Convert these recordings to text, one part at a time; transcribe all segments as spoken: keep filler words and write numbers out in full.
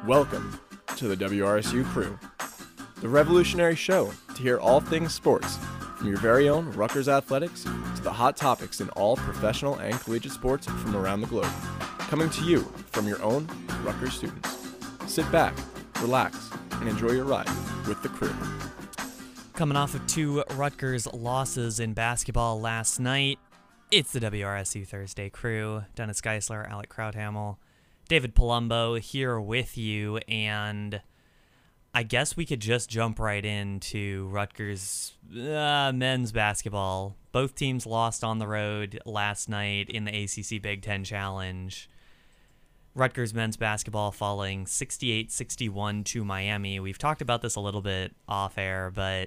Welcome to the W R S U Crew, the revolutionary show to hear all things sports, from your very own Rutgers Athletics to the hot topics in all professional and collegiate sports from around the globe. Coming to you from your own Rutgers students. Sit back, relax, and enjoy your ride with the Crew. Coming off of two Rutgers losses in basketball last night, it's the W R S U Thursday Crew. Dennis Geisler, Alec Krauthamel, David Palumbo here with you, and I guess we could just jump right into Rutgers uh, men's basketball. Both teams lost on the road last night in the A C C Big Ten Challenge. Rutgers men's basketball falling sixty-eight sixty-one to Miami. We've talked about this a little bit off air, but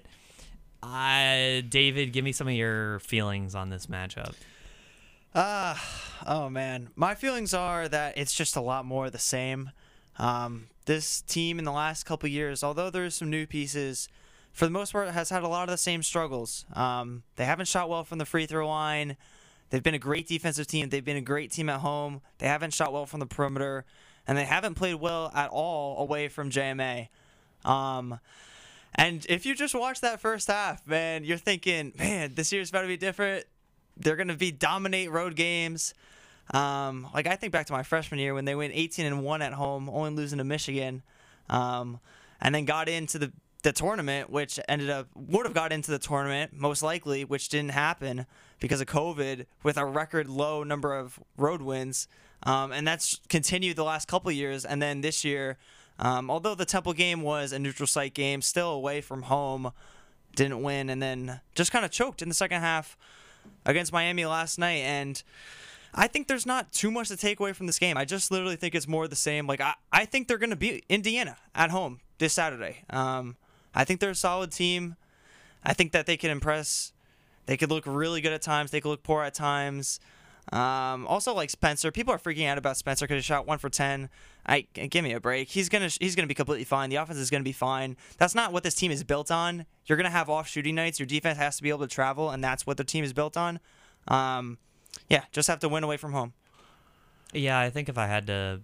uh, David, give me some of your feelings on this matchup. Uh, oh, man. My feelings are that it's just a lot more of the same. Um, this team in the last couple of years, although there's some new pieces, for the most part has had a lot of the same struggles. Um, they haven't shot well from the free throw line. They've been a great defensive team. They've been a great team at home. They haven't shot well from the perimeter, and they haven't played well at all away from J M A. Um, and if you just watch that first half, man, you're thinking, man, this year's about to be different. They're going to be dominate road games. Um, like I think back to my freshman year when they went eighteen and one at home, only losing to Michigan, um, and then got into the, the tournament, which ended up would have got into the tournament most likely, which didn't happen because of COVID, with a record low number of road wins, um, and that's continued the last couple of years. And then this year, um, although the Temple game was a neutral site game, still away from home, didn't win, and then just kind of choked in the second half against Miami last night. And I think there's not too much to take away from this game. I just literally think it's more of the same. Like, I, I think they're going to beat Indiana at home this Saturday. Um, I think they're a solid team. I think that they can impress. They could look really good at times. They could look poor at times. Um, also, like Spencer, people are freaking out about Spencer because he shot one for ten. I give me a break. He's gonna he's gonna be completely fine. The offense is gonna be fine. That's not what this team is built on. You're gonna have off shooting nights. Your defense has to be able to travel, and that's what the team is built on. Um, yeah, just have to win away from home. Yeah, I think if I had to,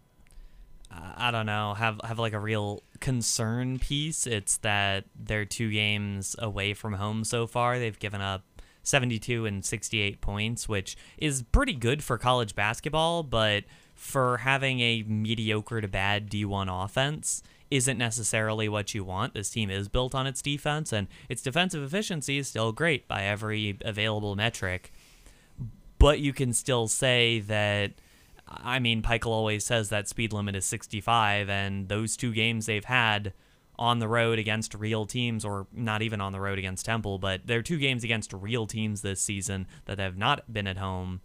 I don't know, have have like a real concern piece, it's that they're two games away from home so far. They've given up seventy-two and sixty-eight points, which is pretty good for college basketball, but for having a mediocre to bad D one offense isn't necessarily what you want. This team is built on its defense, and its defensive efficiency is still great by every available metric. But you can still say that, I mean, Peichel always says that speed limit is sixty-five, and those two games they've had on the road against real teams, or not even on the road against Temple, but they're two games against real teams this season that have not been at home.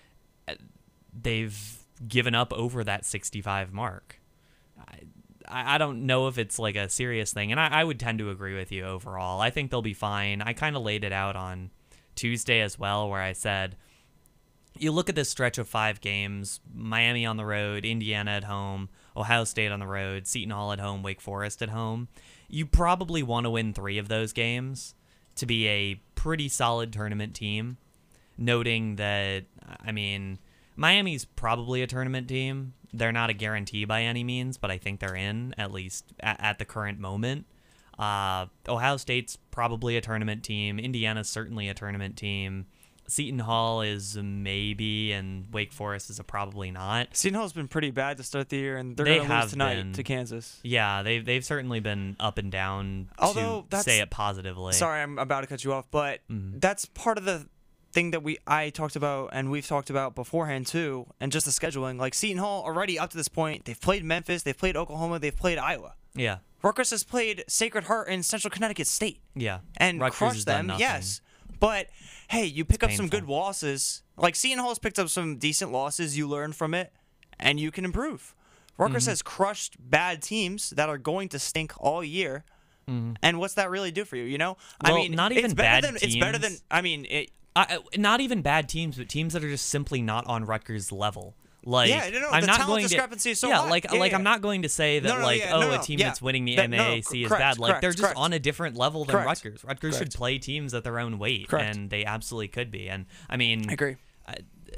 They've given up over that sixty-five mark. I, I don't know if it's like a serious thing, and I, I would tend to agree with you overall. I think they'll be fine. I kind of laid it out on Tuesday as well, where I said, you look at this stretch of five games, Miami on the road, Indiana at home, Ohio State on the road, Seton Hall at home, Wake Forest at home. You probably want to win three of those games to be a pretty solid tournament team, noting that, I mean, Miami's probably a tournament team. They're not a guarantee by any means, but I think they're in, at least at, at the current moment. Uh, Ohio State's probably a tournament team. Indiana's certainly a tournament team. Seton Hall is maybe, and Wake Forest is a probably not. Seton Hall's been pretty bad to start the year, and they're They going to lose tonight been. to Kansas. Yeah, they've, they've certainly been up and down, Although to that's- say it positively. Sorry, I'm about to cut you off, but Mhm. that's part of the thing that we I talked about and we've talked about beforehand too, and just the scheduling. Like Seton Hall already up to this point, they've played Memphis, they've played Oklahoma, they've played Iowa. Yeah, Rutgers has played Sacred Heart and Central Connecticut State yeah. and Rutgers has crushed done them. nothing. Yes, but hey, you pick up some painful. good losses. Like Seton Hall's picked up some decent losses. You learn from it, and you can improve. Rutgers Mm-hmm. has crushed bad teams that are going to stink all year. Mm-hmm. And what's that really do for you? You know, Well, I mean, not even it's better bad than it's better than teams. I mean, it, I, I- not even bad teams, but teams that are just simply not on Rutgers' level. Like, Yeah, no, no, I'm the not talent going discrepancy to, is so yeah, high. like, Yeah, like yeah. I'm not going to say that, No, no, like, yeah, oh, no, a no, team yeah. that's winning the That- no, M A A C is correct, bad. Like, correct, they're just correct. on a different level than Correct, Rutgers. Rutgers correct. should play teams at their own weight, Correct. and they absolutely could be. And I mean, I agree. uh,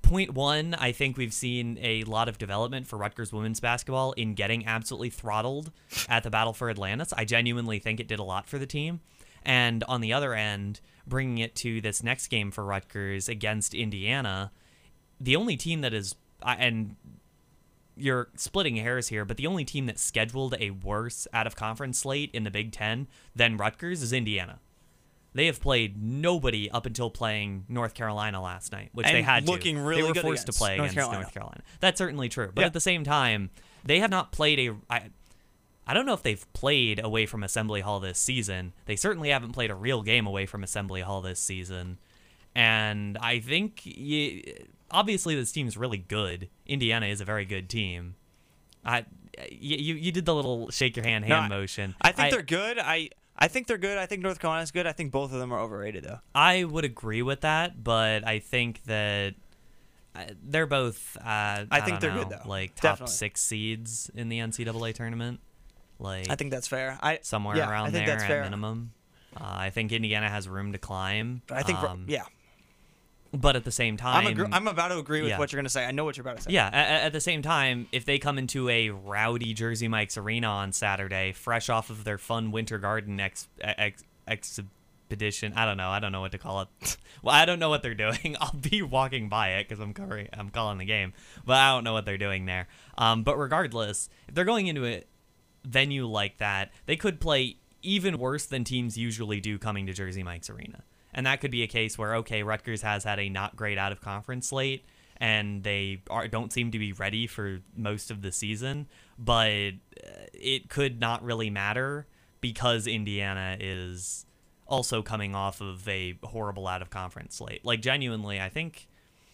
point one, I think we've seen a lot of development for Rutgers women's basketball in getting absolutely throttled at the Battle for Atlantis. I genuinely think it did a lot for the team. And on the other end, bringing it to this next game for Rutgers against Indiana, the only team that is, and you're splitting hairs here, but the only team that scheduled a worse out-of-conference slate in the Big Ten than Rutgers is Indiana. They have played nobody up until playing North Carolina last night, which and they had looking to. Really they were good forced to play North against Carolina. North Carolina. That's certainly true. But yeah. at the same time, they have not played a... I, I don't know if they've played away from Assembly Hall this season. They certainly haven't played a real game away from Assembly Hall this season. And I think, you, obviously, this team's really good. Indiana is a very good team. I, you, you did the little shake your hand hand no, motion. I think I, they're good. I I think they're good. I think North Carolina's good. I think both of them are overrated, though. I would agree with that, but I think that uh, they're both. Uh, I, I think don't they're know, good, though. Like top Definitely. six seeds in the N C double A tournament. Like I think that's fair. I somewhere yeah, around I think there that's at fair. minimum. Uh, I think Indiana has room to climb. But I think, um, yeah. But at the same time, I'm, agr- I'm about to agree with yeah. what you're going to say. I know what you're about to say. Yeah, at, at the same time, if they come into a rowdy Jersey Mike's Arena on Saturday, fresh off of their fun Winter Garden ex, ex, expedition, I don't know, I don't know what to call it. Well, I don't know what they're doing. I'll be walking by it because I'm covering, I'm calling the game, but I don't know what they're doing there. Um, but regardless, if they're going into a venue like that, they could play even worse than teams usually do coming to Jersey Mike's Arena. And that could be a case where, okay, Rutgers has had a not great out-of-conference slate, and they are, don't seem to be ready for most of the season, but it could not really matter because Indiana is also coming off of a horrible out-of-conference slate. Like, genuinely, I think,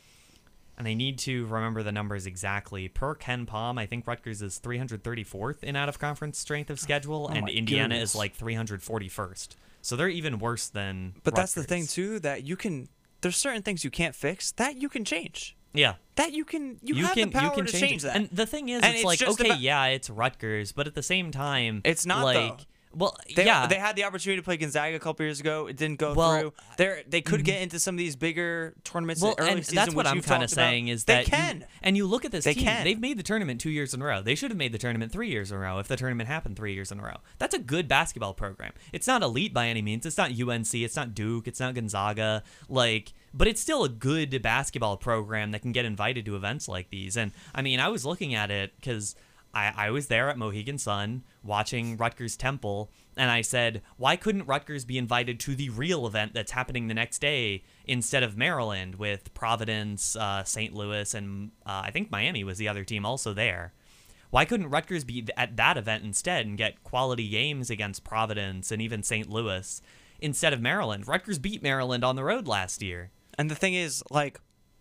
and I need to remember the numbers exactly, per Ken Palm, I think Rutgers is three hundred thirty-fourth in out-of-conference strength of schedule, Oh and my Indiana goodness. is like three hundred forty-first. So they're even worse than But that's the thing, Rutgers. too, that you can – there's certain things you can't fix that you can change. Yeah. That you can – you, have can the power you can to change, change it. that. And the thing is, And it's, it's like, just okay, about- yeah, it's Rutgers, but at the same time, It's not, like, though. well, They, yeah, they had the opportunity to play Gonzaga a couple years ago. It didn't go Well, through. They they could get into some of these bigger tournaments well, in the early and season, that's what which I'm you've kind of talked about. saying is they that you- can. and you look at this They team, can. they've made the tournament two years in a row. They should have made the tournament three years in a row if the tournament happened three years in a row. That's a good basketball program. It's not elite by any means. It's not U N C. It's not Duke. It's not Gonzaga. Like, but it's still a good basketball program that can get invited to events like these. And I mean, I was looking at it because I, I was there at Mohegan Sun watching Rutgers Temple, and I said, why couldn't Rutgers be invited to the real event that's happening the next day instead of Maryland with Providence, uh, Saint Louis, and uh, I think Miami was the other team also there? Why couldn't Rutgers be at that event instead and get quality games against Providence and even Saint Louis instead of Maryland? Rutgers beat Maryland on the road last year. And the thing is, like,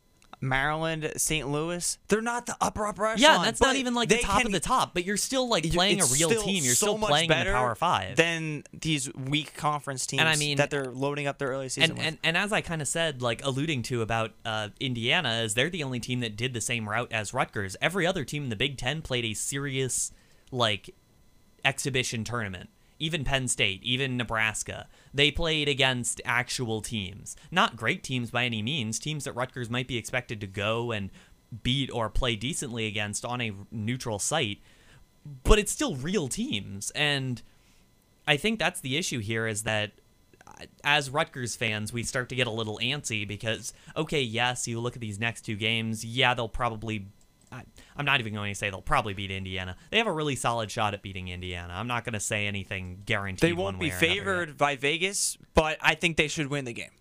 Maryland, Saint Louis, they're not the upper upper echelon. Yeah, that's not but even like the they top can- of the top, but you're still like playing a it's real still team. You're so still much playing in the better Power Five. than these weak conference teams And I mean- that they're loading up their early season And, with. and and as I kind of said, like alluding to about uh, Indiana, is they're the only team that did the same route as Rutgers. Every other team in the Big Ten played a serious, like, exhibition tournament. Even Penn State, even Nebraska. They played against actual teams. Not great teams by any means, teams that Rutgers might be expected to go and beat or play decently against on a neutral site, but it's still real teams. And I think that's the issue here, is that as Rutgers fans, we start to get a little antsy because, okay, yes, you look at these next two games, yeah, they'll probably... I, I'm not even going to say they'll probably beat Indiana. They have a really solid shot at beating Indiana. I'm not going to say anything guaranteed. They won't one be way or another favored yet. by Vegas, but I think they should win the game.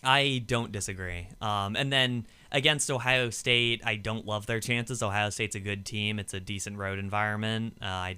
I don't disagree. Um, and then against Ohio State, I don't love their chances. Ohio State's a good team. It's a decent road environment. Uh, I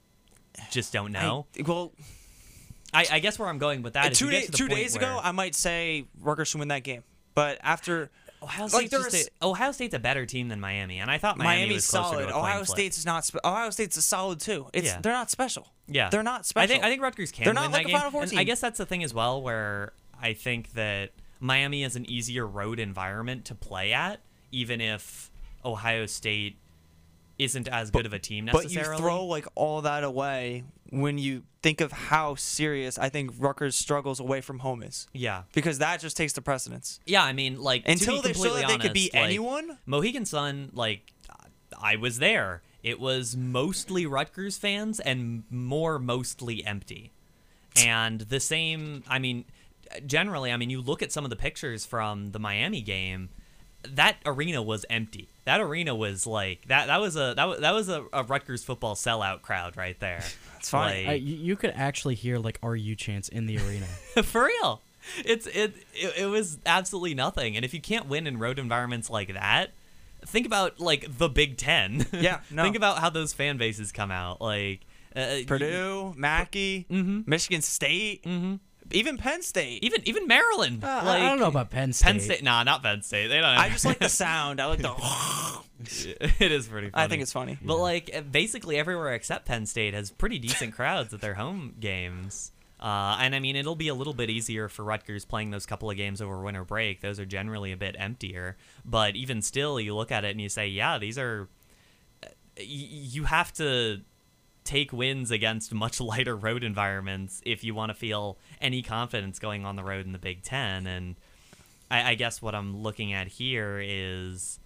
just don't know. I, well, I, I guess where I'm going with that is two, you get day, to the two point days where ago, I might say Rutgers should win that game. But after Ohio like, State's, there just was- a, Ohio State's a better team than Miami, and I thought Miami Miami's was closer solid. to a coin Ohio flip. State's is not. Spe- Ohio State's a solid too. It's Yeah. they're not special. Yeah, they're not special. I think I think Rutgers can They're win not that like a game. Final Four And team. I guess that's the thing as well, where I think that Miami is an easier road environment to play at, even if Ohio State isn't as good of a team But you necessarily. throw like all that away when you think of how serious I think Rutgers struggles away from home is. Yeah. Because that just takes the precedence. Yeah, I mean, like, Until to be they show completely that they honest, could beat like, anyone? Mohegan Sun, like, I was there. It was mostly Rutgers fans and more mostly empty. And the same, I mean, generally, I mean, you look at some of the pictures from the Miami game, that arena was empty. That arena was like that. That was a that was, that was a, a Rutgers football sellout crowd right there. That's fine. Like, Uh, you, you could actually hear like "R U" chants in the arena. for real, it's it, it it was absolutely nothing. And if you can't win in road environments like that, think about like the Big Ten. Yeah, no. Think about how those fan bases come out. Like uh, Purdue, Mackey, Mhm. Michigan State, hmm even Penn State. even even Maryland. Uh, like, I don't know about Penn State. Penn State. Nah, not Penn State. They don't. Have I just like the sound. I like the. it is pretty funny. I think it's funny. But like basically everywhere except Penn State has pretty decent crowds at their home games. Uh, and I mean, it'll be a little bit easier for Rutgers playing those couple of games over winter break. Those are generally a bit emptier. But even still, you look at it and you say, yeah, these are. y- You have to take wins against much lighter road environments if you want to feel any confidence going on the road in the Big Ten. And I, I guess what I'm looking at here is.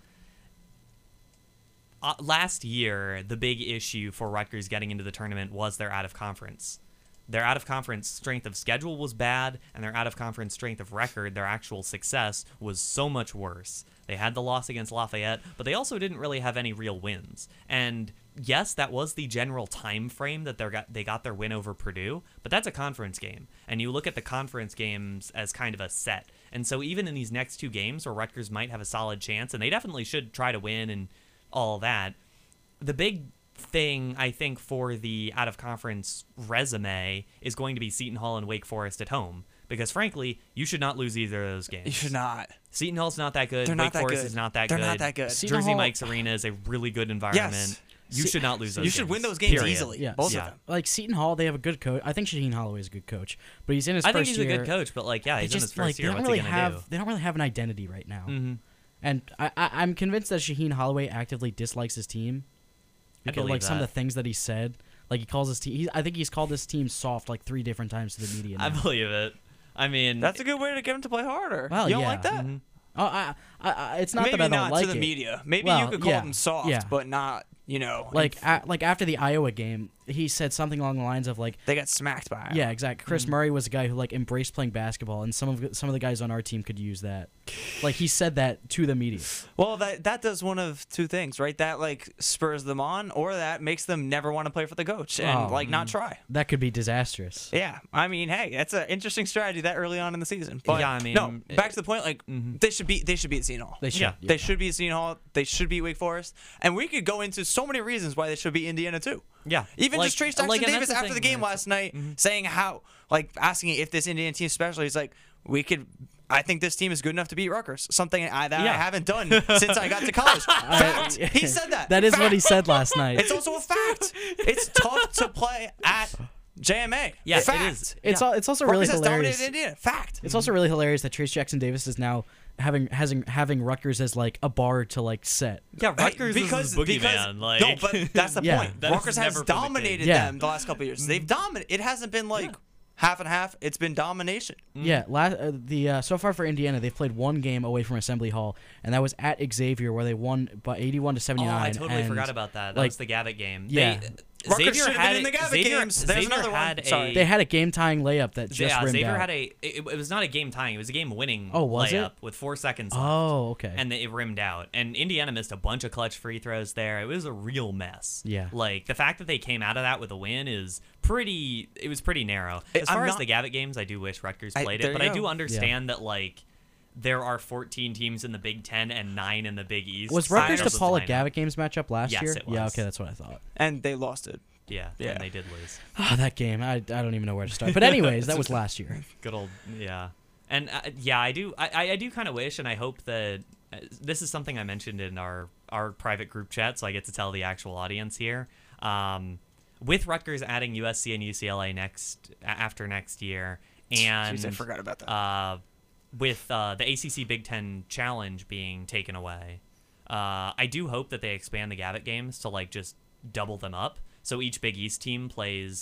Uh, last year, the big issue for Rutgers getting into the tournament was their out-of-conference. Their out-of-conference strength of schedule was bad, and their out-of-conference strength of record, their actual success, was so much worse. They had the loss against Lafayette, but they also didn't really have any real wins. And yes, that was the general time frame that they got they got their win over Purdue, but that's a conference game. And you look at the conference games as kind of a set. And so even in these next two games where Rutgers might have a solid chance, and they definitely should try to win and all that, the big thing I think for the out-of-conference resume is going to be Seton Hall and Wake Forest at home. Because frankly, you should not lose either of those games. You should not. Seton Hall's not that good. They're not Wake that Forest good. is not that They're good. not that good. Seton Jersey Hall- Mike's Arena is a really good environment. Yes. You Se- should not lose those You games. should win those games period. easily. Yeah. Both Yeah. of them. Like Seton Hall, they have a good coach. I think Shaheen Holloway is a good coach, but he's in his I think first he's year. a good coach, but like, yeah, They he's in his just first like they year. don't What's really he gonna have do? they don't really have an identity right now. Mm-hmm. And I, I I'm convinced that Shaheen Holloway actively dislikes his team. I Because believe like some of that. the things that he said, like he calls his team. He, I think he's called his team soft like three different times to the media. I now. believe it. I mean, That's a good way to get them to play harder. Well, you don't yeah. like that? mhm. Oh, I, I, I, it's not Maybe that I don't not like to the it. media. Maybe Well, you could call yeah, them soft, yeah. but not, you know, Like, a, like after the Iowa game, he said something along the lines of like, they got smacked by. yeah, exactly. Chris Murray was a guy who like embraced playing basketball, and some of some of the guys on our team could use that. Like he said that to the media. Well, that that does one of two things, right? That like spurs them on, or that makes them never want to play for the coach and Oh, like not try. That could be disastrous. Yeah, I mean, hey, that's an interesting strategy that early on in the season. But Yeah, I mean, no. Back to the point, like Mhm. they should be they should be at Seton Hall. They should. Yeah. They should be at Seton Hall. They should be Wake Forest, and we could go into so many reasons why they should be Indiana too. Yeah. Even Like- just Trace Jackson like, and Davis that's after the thing, game right? last night Mhm. saying how, like, asking if this Indiana team special. He's like, we could. I think this team is good enough to beat Rutgers. Something I, that I Yeah. haven't done since I got to college. Fact. He said that. That is Fact. what he said last night. It's also a fact. It's tough to play at J M A. Yeah, it fact. is. It's Yeah. al- it's also really Rutgers has hilarious. dominated Indiana. Fact. It's also really hilarious that Trace Jackson Davis is now having having having Rutgers as like a bar to like set. Yeah, Rutgers Hey, is the boogeyman. Like, no, but that's the Yeah. point. That is Rutgers has never predicted. dominated Yeah. them the last couple of years. They've dominated. It hasn't been like half and half. It's been domination. Yeah, la- uh, the uh, so far for Indiana, they've played one game away from Assembly Hall, and that was at Xavier, where they won by eighty-one to oh, seventy-nine. I totally and, forgot about that. That like, was the Gavitt game. yeah. They, Rutgers Xavier should have been had in the a- Gavitt Xavier, games. There's Xavier another one. had a, Sorry. They had a game tying layup that just yeah, rimmed Xavier out. had a. It, it was not a game tying. It was a game winning. Oh, was it? layup with four seconds left. Oh, okay. And it rimmed out. And Indiana missed a bunch of clutch free throws there. It was a real mess. Yeah. Like the fact that they came out of that with a win is pretty. It was pretty narrow. As I'm far as not- the Gavitt games, I do wish Rutgers I- played there it, but you I do go. understand that like there are fourteen teams in the Big Ten and nine in the Big East. Was so Rutgers there's to a Paula lineup. Gavitt games matchup last Yes, year? it Yeah, was. okay, that's what I thought. And they lost it. Yeah, Yeah. and they did lose. Oh, that game, I, I don't even know where to start. But anyways, that was last year. Good old yeah, and uh, yeah, I do. I, I- I do kind of wish, and I hope that uh, this is something I mentioned in our our private group chat, so I get to tell the actual audience here. Um, with Rutgers adding U S C and U C L A next a- after next year, and Jeez, I forgot about that. uh, with uh, the A C C Big Ten Challenge being taken away, uh, I do hope that they expand the Gavitt games to like just double them up. So each Big East team plays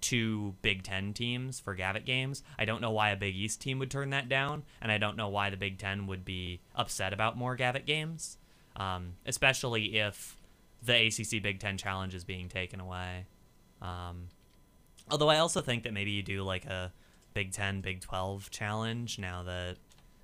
two Big Ten teams for Gavitt games. I don't know why a Big East team would turn that down, and I don't know why the Big Ten would be upset about more Gavitt games, um, especially if the A C C Big Ten challenge is being taken away. Um, although I also think that maybe you do like a Big Ten, Big twelve challenge now that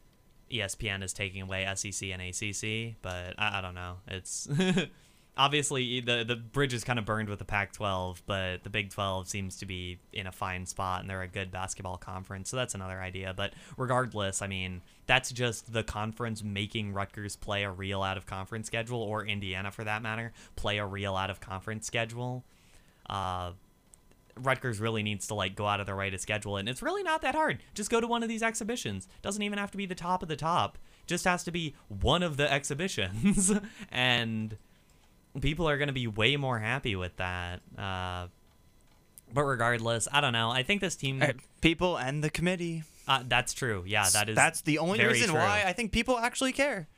E S P N is taking away S E C and A C C, but I, I don't know. It's obviously the the bridge is kind of burned with the Pac twelve, but the Big twelve seems to be in a fine spot, and they're a good basketball conference, so that's another idea. But regardless, I mean, that's just the conference making Rutgers play a real out-of-conference schedule, or Indiana, for that matter, play a real out-of-conference schedule. Uh, Rutgers really needs to like go out of their way to schedule it, and it's really not that hard. Just go to one of these exhibitions. Doesn't even have to be the top of the top. Just has to be one of the exhibitions, and people are going to be way more happy with that. Uh, but regardless, I don't know. I think this team, Uh, people and the committee. uh, that's true. Yeah, that is. That's the only very reason true. why I think people actually care,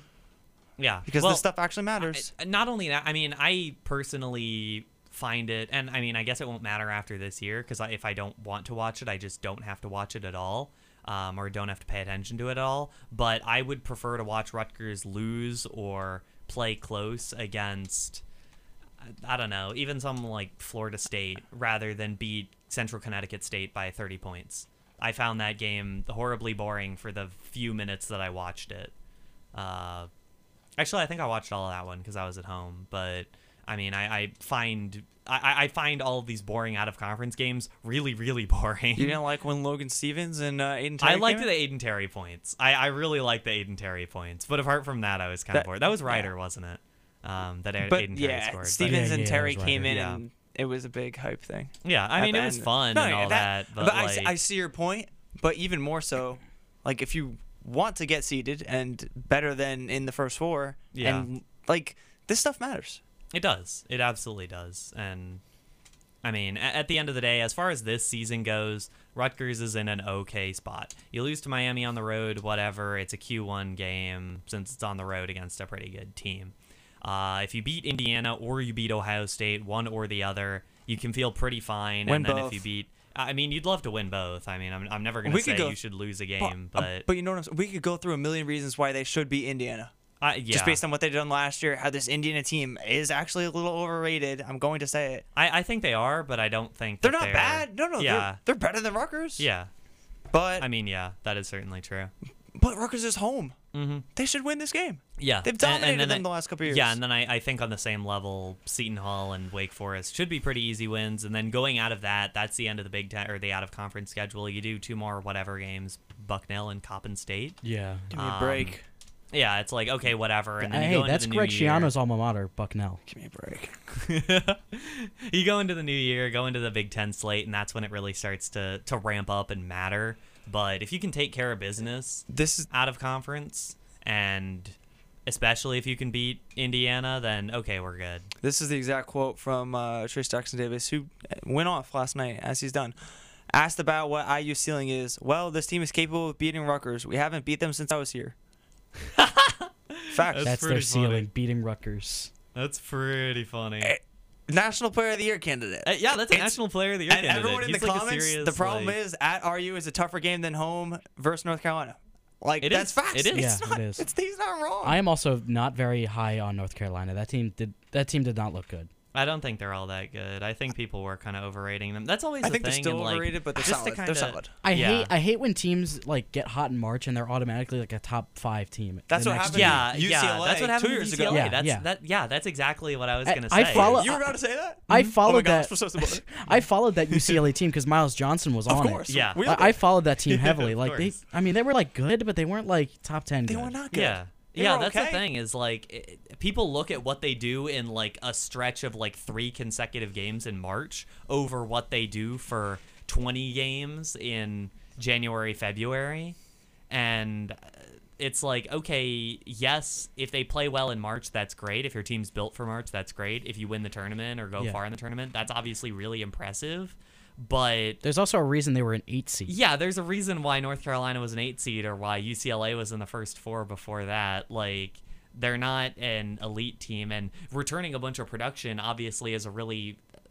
Yeah, because well, this stuff actually matters. I- not only that, I mean, I personally find it, and I mean, I guess it won't matter after this year, because if I don't want to watch it, I just don't have to watch it at all, um, or don't have to pay attention to it at all. But I would prefer to watch Rutgers lose or play close against, I don't know, even something like Florida State, rather than beat Central Connecticut State by thirty points. I found that game horribly boring for the few minutes that I watched it. Uh, actually, I think I watched all of that one because I was at home, but I mean, I, I find I, I find all of these boring out of conference games really, really boring. You didn't like when Logan Stevens and uh, Aiden Terry I liked came the in? Aiden Terry points. I, I really liked the Aiden Terry points, but apart from that, I was kind of That- bored. That was yeah. Ryder, wasn't it? Um, that A- But Aiden Terry yeah, scored. But- Stevens Yeah, and yeah, Terry it was came Ryder. in, Yeah. and it was a big hype thing. yeah, I at mean, the it was end. fun No, and yeah, all that, but, but I, like, s- I see your point. But even more so, like if you want to get seeded and better than in the first four, Yeah. and like this stuff matters. it does. It absolutely does. And I mean, a- at the end of the day, as far as this season goes, Rutgers is in an okay spot. You lose to Miami on the road, whatever. It's a Q one game since it's on the road against a pretty good team. Uh, if you beat Indiana or you beat Ohio State, one or the other, you can feel pretty fine. Win and then both. if you beat, I mean, you'd love to win both. I mean, I'm, I'm never going We to could say go- you should lose a But, game, uh, but, but you know what I'm saying? We could go through a million reasons why they should beat Indiana. I, yeah. Just based on what they done last year, how this Indiana team is actually a little overrated. I'm going to say it. I, I think they are, but I don't think They're that not bad. No, no, Yeah. they're, they're better than Rutgers. Yeah. But I mean, yeah, that is certainly true. but Rutgers is home. Mm-hmm. They should win this game. Yeah, They've and- dominated and then them I- the last couple of years. Yeah, and then I, I think on the same level, Seton Hall and Wake Forest should be pretty easy wins. And then going out of that, that's the end of the Big Ten or the out of conference schedule. You do two more whatever games, Bucknell and Coppin State. Yeah. Give me a um, break. Yeah, it's like okay, whatever. And then you Hey, go into that's the new Greg year. Schiano's alma mater, Bucknell. Give me a break. You go into the new year, go into the Big Ten slate, and that's when it really starts to to ramp up and matter. But if you can take care of business This is out of conference, and especially if you can beat Indiana, then okay, we're good. this is the exact quote from uh, Trace Jackson Davis, who went off last night as he's done. Asked about what I U's ceiling is. Well, this team is capable of beating Rutgers. We haven't beat them since I was here. Facts. That's That's their pretty ceiling, funny. beating Rutgers. That's pretty funny. Eh, National Player of the Year candidate. Uh, yeah, that's an It's- National Player of the Year And candidate. everyone in He's the like a comments, serious, the problem like- is at R U is a tougher game than home versus North Carolina. Like It that's is. facts. It is. It's Yeah, not, it is. It's, he's not wrong. I am also not very high on North Carolina. That team did that team did not look good. I don't think they're all that good. I think people were kind of overrating them. That's always I the think they're thing. still and, like, overrated, but they're just to solid. They're kinda- solid. I Yeah. hate I hate when teams like get hot in March and they're automatically like a top five team. That's the what next happened year. Yeah, U C L A yeah, that's what happened two with years U C L A. ago. Yeah, that's yeah. that. Yeah, that's exactly what I was I- gonna I say. follow- You were about to say that? I Oh my followed gosh, that. we're so supportive. I followed that U C L A team because Miles Johnson was Of on course. it. Yeah. We all I, I did. followed that team Yeah, heavily. of like they, course. I mean, they were like good, but they weren't like top ten. They good. were not good. Yeah. They Yeah, were that's okay. the thing is like it, people look at what they do in like a stretch of like three consecutive games in March over what they do for twenty games in January, February. And it's like, okay, yes, if they play well in March, that's great. If your team's built for March, that's great. If you win the tournament or go Yeah. far in the tournament, that's obviously really impressive. But There's also a reason they were an eight seed. yeah, there's a reason why North Carolina was an eight seed or why U C L A was in the first four before that. Like, they're not an elite team, and returning a bunch of production obviously is a really.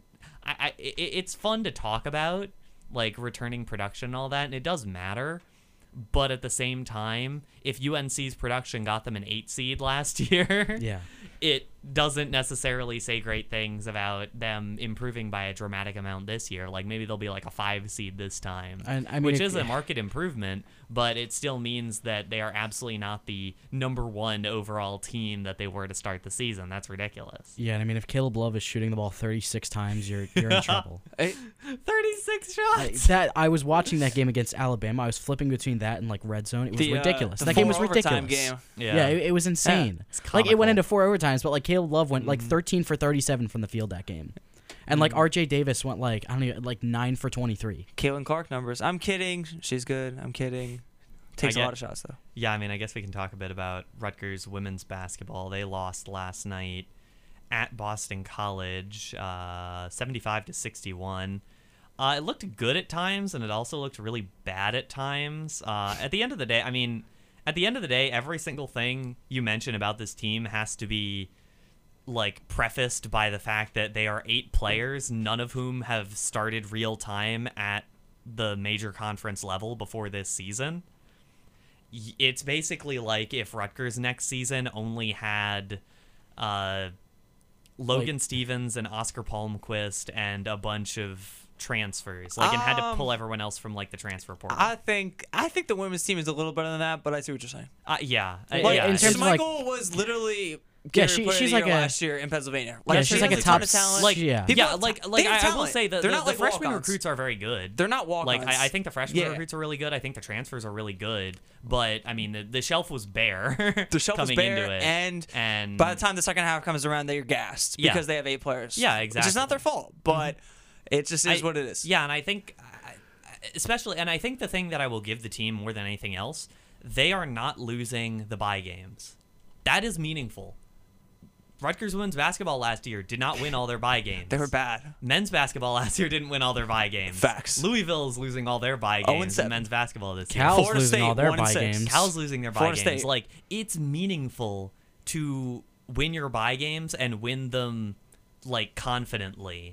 I, I it, it's fun to talk about, like returning production and all that, and it does matter. But at the same time, if U N C's production got them an eight seed last year, Yeah. it doesn't necessarily say great things about them improving by a dramatic amount this year. Like maybe they'll be like a five seed this time, And, I mean, which if- is a market improvement, but it still means that they are absolutely not the number one overall team that they were to start the season. That's ridiculous. Yeah, and I mean, if Caleb Love is shooting the ball thirty-six times, you're you're in trouble. Hey, thirty-six I- shots. that I was watching that game against Alabama. I was flipping between that and like red zone. It was the, uh, ridiculous. the that game was four overtime ridiculous. game. Yeah. Yeah, it, it was insane. It's Like it went comical. into four overtimes, but like Caleb Love went Mm-hmm. like thirteen for thirty-seven from the field that game, and like R J Davis went like I don't know, like nine for twenty-three. Caitlin Clark numbers. I'm kidding. She's good. I'm kidding. Takes I a get- lot of shots though. Yeah, I mean, I guess we can talk a bit about Rutgers women's basketball. They lost last night at Boston College, uh, seventy-five to sixty-one. Uh, it looked good at times, and it also looked really bad at times. Uh, at the end of the day, I mean, at the end of the day, every single thing you mention about this team has to be like prefaced by the fact that they are eight players, none of whom have started real time at the major conference level before this season. Y- It's basically like if Rutgers next season only had uh, Logan Like- Stevens and Oscar Palmquist and a bunch of transfers, like, and had to Um, pull everyone else from like the transfer portal. I think I think the women's team is a little better than that, but I see what you're saying. uh, yeah, uh, Like, yeah. in it's- terms of, like- Schmeichel was literally Yeah, Gatorade she- Player of she's the like Year a- last year in Pennsylvania. Yeah, Last she's year like she a has ton top of talent. s- like yeah. People yeah, have- like they like have I, I will talent. say that They're the, not the like freshman walk-ons. recruits are very good. They're not walk-ons. Like I, I think the freshman Yeah. recruits are really good. I think the transfers are really good. But I mean, the, the shelf was bare. The shelf was coming bare, into it. and and by the time the second half comes around, they're gassed Yeah. because they have eight players. Yeah, Which is not their exactly. fault, but it just is I- what it is. Yeah, and I think, I- I- especially, and I think the thing that I will give the team more than anything else, they are not losing the bye games. That is meaningful. Rutgers women's basketball last year did not win all their bye games. They were bad. Men's basketball last year didn't win all their bye games. Facts. Louisville is losing all their bye Oh, and games in seven. men's basketball this year. Cal's Florida losing State, all their one and bye six. games. Cal's losing their bye Florida games. State. Like, it's meaningful to win your bye games and win them like confidently.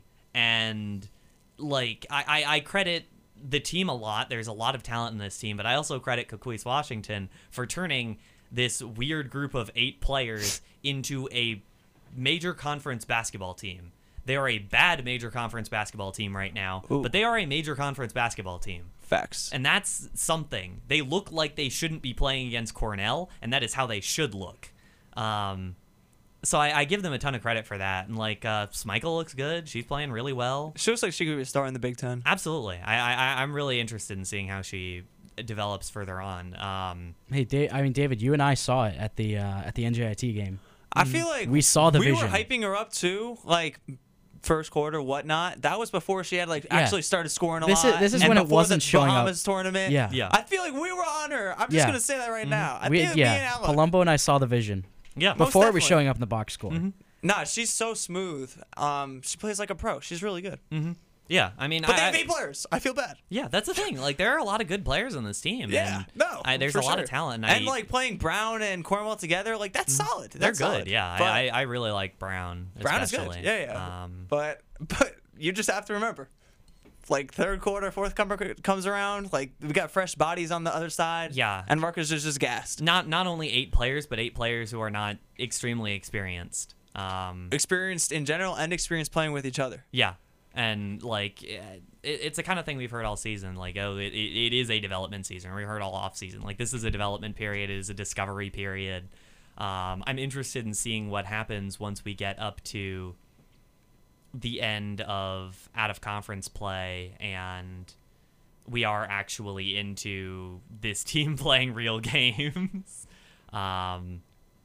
And like I, I, I credit the team a lot. There's a lot of talent in this team, but I also credit Coquise Washington for turning this weird group of eight players into a major conference basketball team. They are a bad major conference basketball team right now, Ooh. but they are a major conference basketball team. Facts. And that's something. They look like they shouldn't be playing against Cornell, and that is how they should look. Um, so I, I give them a ton of credit for that. And like uh, Schmeichel looks good; she's playing really well. She looks like she could be a star in the Big Ten. Absolutely, I, I I'm really interested in seeing how she develops further on. Um, Hey, Dave, I mean, David, you and I saw it at the uh, at the N J I T game. I feel like We saw the we vision. were hyping her up too, like first quarter, whatnot. That was before she had like Yeah. actually started scoring a This is- lot. this is and when it before wasn't the showing up. Bahamas tournament. Yeah. Yeah. I feel like we were on her. I'm just Yeah. gonna say that right now. I We, feel like me and yeah, Ella. Palumbo and I saw the vision yeah, Most before it was definitely. showing up in the box score. Nah, she's so smooth. Um, she plays like a pro. She's really good. yeah. I mean, But I, they have I- eight players. I feel bad. yeah, that's the thing. Like there are a lot of good players on this team. Yeah, and no, I, there's for a lot sure. of talent. And, And I, like playing Brown and Cornwell together, like that's solid. they're That's good. solid. Yeah, But- I, I I really like Brown. Brown is good. especially. Yeah, yeah. Um, But but you just have to remember, like third quarter, fourth come, comes around, like we got fresh bodies on the other side. Yeah. And Rutgers is just gassed. not not only eight players, but eight players who are not extremely experienced. Um, Experienced in general and experienced playing with each other. yeah, and like it, it's the kind of thing we've heard all season. Like, oh, it, it, it is a development season. We heard all off season. Like, this is a development period. It is a discovery period. Um, I'm interested in seeing what happens once we get up to the end of out of conference play and we are actually into this team playing real games. um,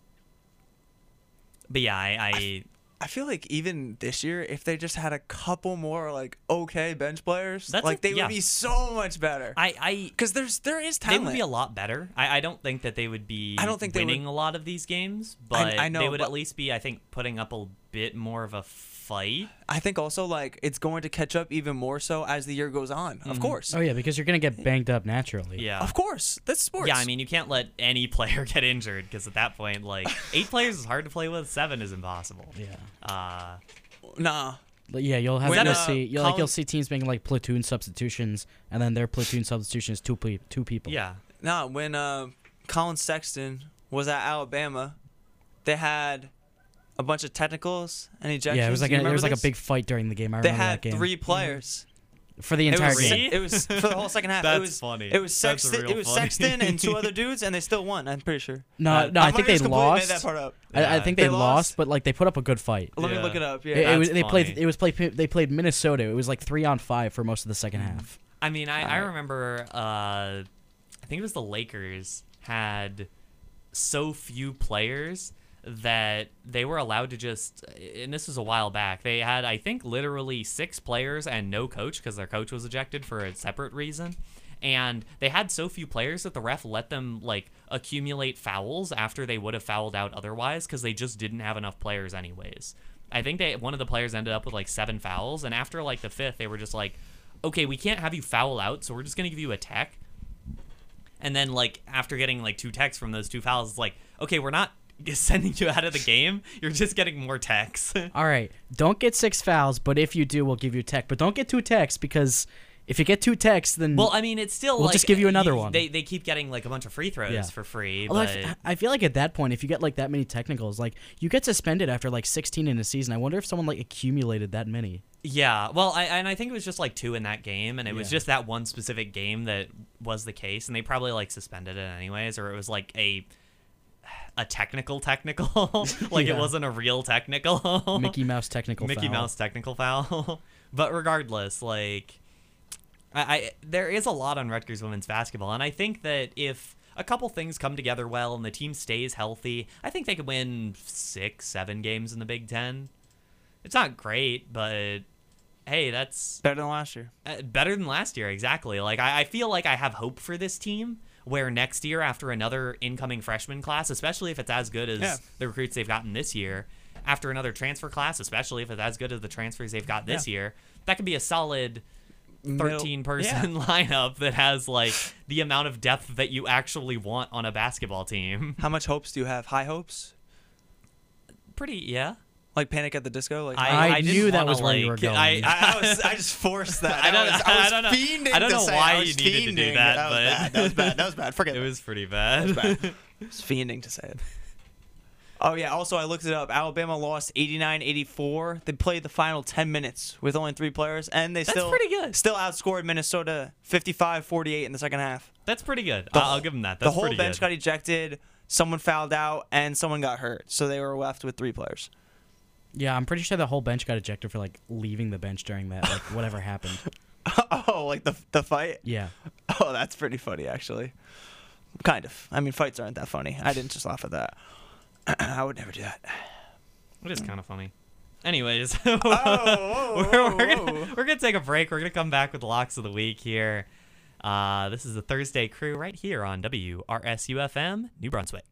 but yeah, I, I I feel like even this year, if they just had a couple more like okay bench players, That's like a- they yeah. would be so much better. I, I Because there's there is they talent. would be a lot better. I, I don't think that they would be I don't think they winning would- a lot of these games, but I- I know, they would but- at least be, I think, putting up a bit more of a fight. I think also like it's going to catch up even more so as the year goes on. Of course. Oh yeah, because you're gonna get banged up naturally. Yeah. Of course. That's sports. Yeah, I mean, you can't let any player get injured because at that point, like, eight players is hard to play with. Seven is impossible. Yeah. Uh, Nah. Like, yeah, you'll have When, you'll uh, see you'll like Colin- you'll see teams making like platoon substitutions, and then their platoon substitution is two pe- two people. Yeah. No, when uh, Colin Sexton was at Alabama, they had a bunch of technicals and ejections. Yeah, it was like You a, there remember was like a this? big fight during the game. I They remember had that game three players. for the It entire was, game. it was for the whole second half. That's it was funny. It was That's Sexton. real It was funny. Sexton and two other dudes, and they still won. I'm pretty sure. No, Uh, no, I might think have they just completely lost. Made that part up. I, I Yeah. think they, They lost, lost? but like they put up a good fight. Let Yeah. me look it up. Yeah. It, it was That's they played funny. it was played they played Minnesota. It was like three on five for most of the second half. I mean, I, I Alright. remember, uh, I think it was the Lakers had so few players that they were allowed to just, and this was a while back, they had, I think, literally six players and no coach because their coach was ejected for a separate reason. And they had so few players that the ref let them, like, accumulate fouls after they would have fouled out otherwise because they just didn't have enough players anyways. I think they one of the players ended up with, like, seven fouls, and after, like, the fifth, they were just like, okay, we can't have you foul out, so we're just going to give you a tech. And then, like, after getting, like, two techs from those two fouls, it's like, okay, we're not sending you out of the game. You're just getting more techs. All right, don't get six fouls, but if you do, we'll give you tech. But don't get two techs because if you get two techs, then Well, I mean, it's still We'll like, just give you another one. They they keep getting like a bunch of free throws Yeah. for free, Although I but f- I feel like at that point, if you get like that many technicals, like you get suspended after like sixteen in a season. I wonder if someone like accumulated that many. yeah. Well, I and I think it was just like two in that game, and it was Yeah. just that one specific game that was the case, and they probably like suspended it anyways, or it was like a a technical technical, like Yeah. it wasn't a real technical. Mickey Mouse technical. Mickey foul. Mouse technical foul. But regardless, like, I, I there is a lot on Rutgers women's basketball, and I think that if a couple things come together well and the team stays healthy, I think they could win six, seven games in the Big Ten. It's not great, but hey, that's Better than last year. uh, better than last year. Exactly. Like I, I feel like I have hope for this team. Where next year, after another incoming freshman class, especially if it's as good as Yeah. the recruits they've gotten this year, after another transfer class, especially if it's as good as the transfers they've got this year, that could be a solid thirteen person lineup that has like the amount of depth that you actually want on a basketball team. How much hopes do you have? High hopes? Pretty, yeah. Like Panic at the Disco? Like I didn't knew that wanna, was where you like- were going. I, I, I was I just forced that. I don't- was, I I was don't know- fiending I don't to know say, why I was you needed to do fiending. that, that was but- bad. That was bad. That was bad. Forget It that. was pretty bad. That was bad. I was fiending to say it. Oh yeah. Also, I looked it up. Alabama lost eighty-nine eighty-four. They played the final ten minutes with only three players, and they That's still pretty good. Still outscored Minnesota fifty-five forty-eight in the second half. That's pretty good. The I'll wh- give them that. That's the whole pretty bench good. got ejected. Someone fouled out, and someone got hurt. So they were left with three players. Yeah, I'm pretty sure the whole bench got ejected for like leaving the bench during that, like whatever happened. Oh, like the the fight? Yeah. Oh, that's pretty funny, actually. Kind of. I mean, fights aren't that funny. I didn't just laugh at that. I would never do that. It is kind of funny. Anyways, Oh, whoa, we're, whoa, we're, gonna, whoa. we're gonna take a break. We're gonna come back with locks of the week here. Uh, this is the Thursday Crew right here on W R S U F M, New Brunswick.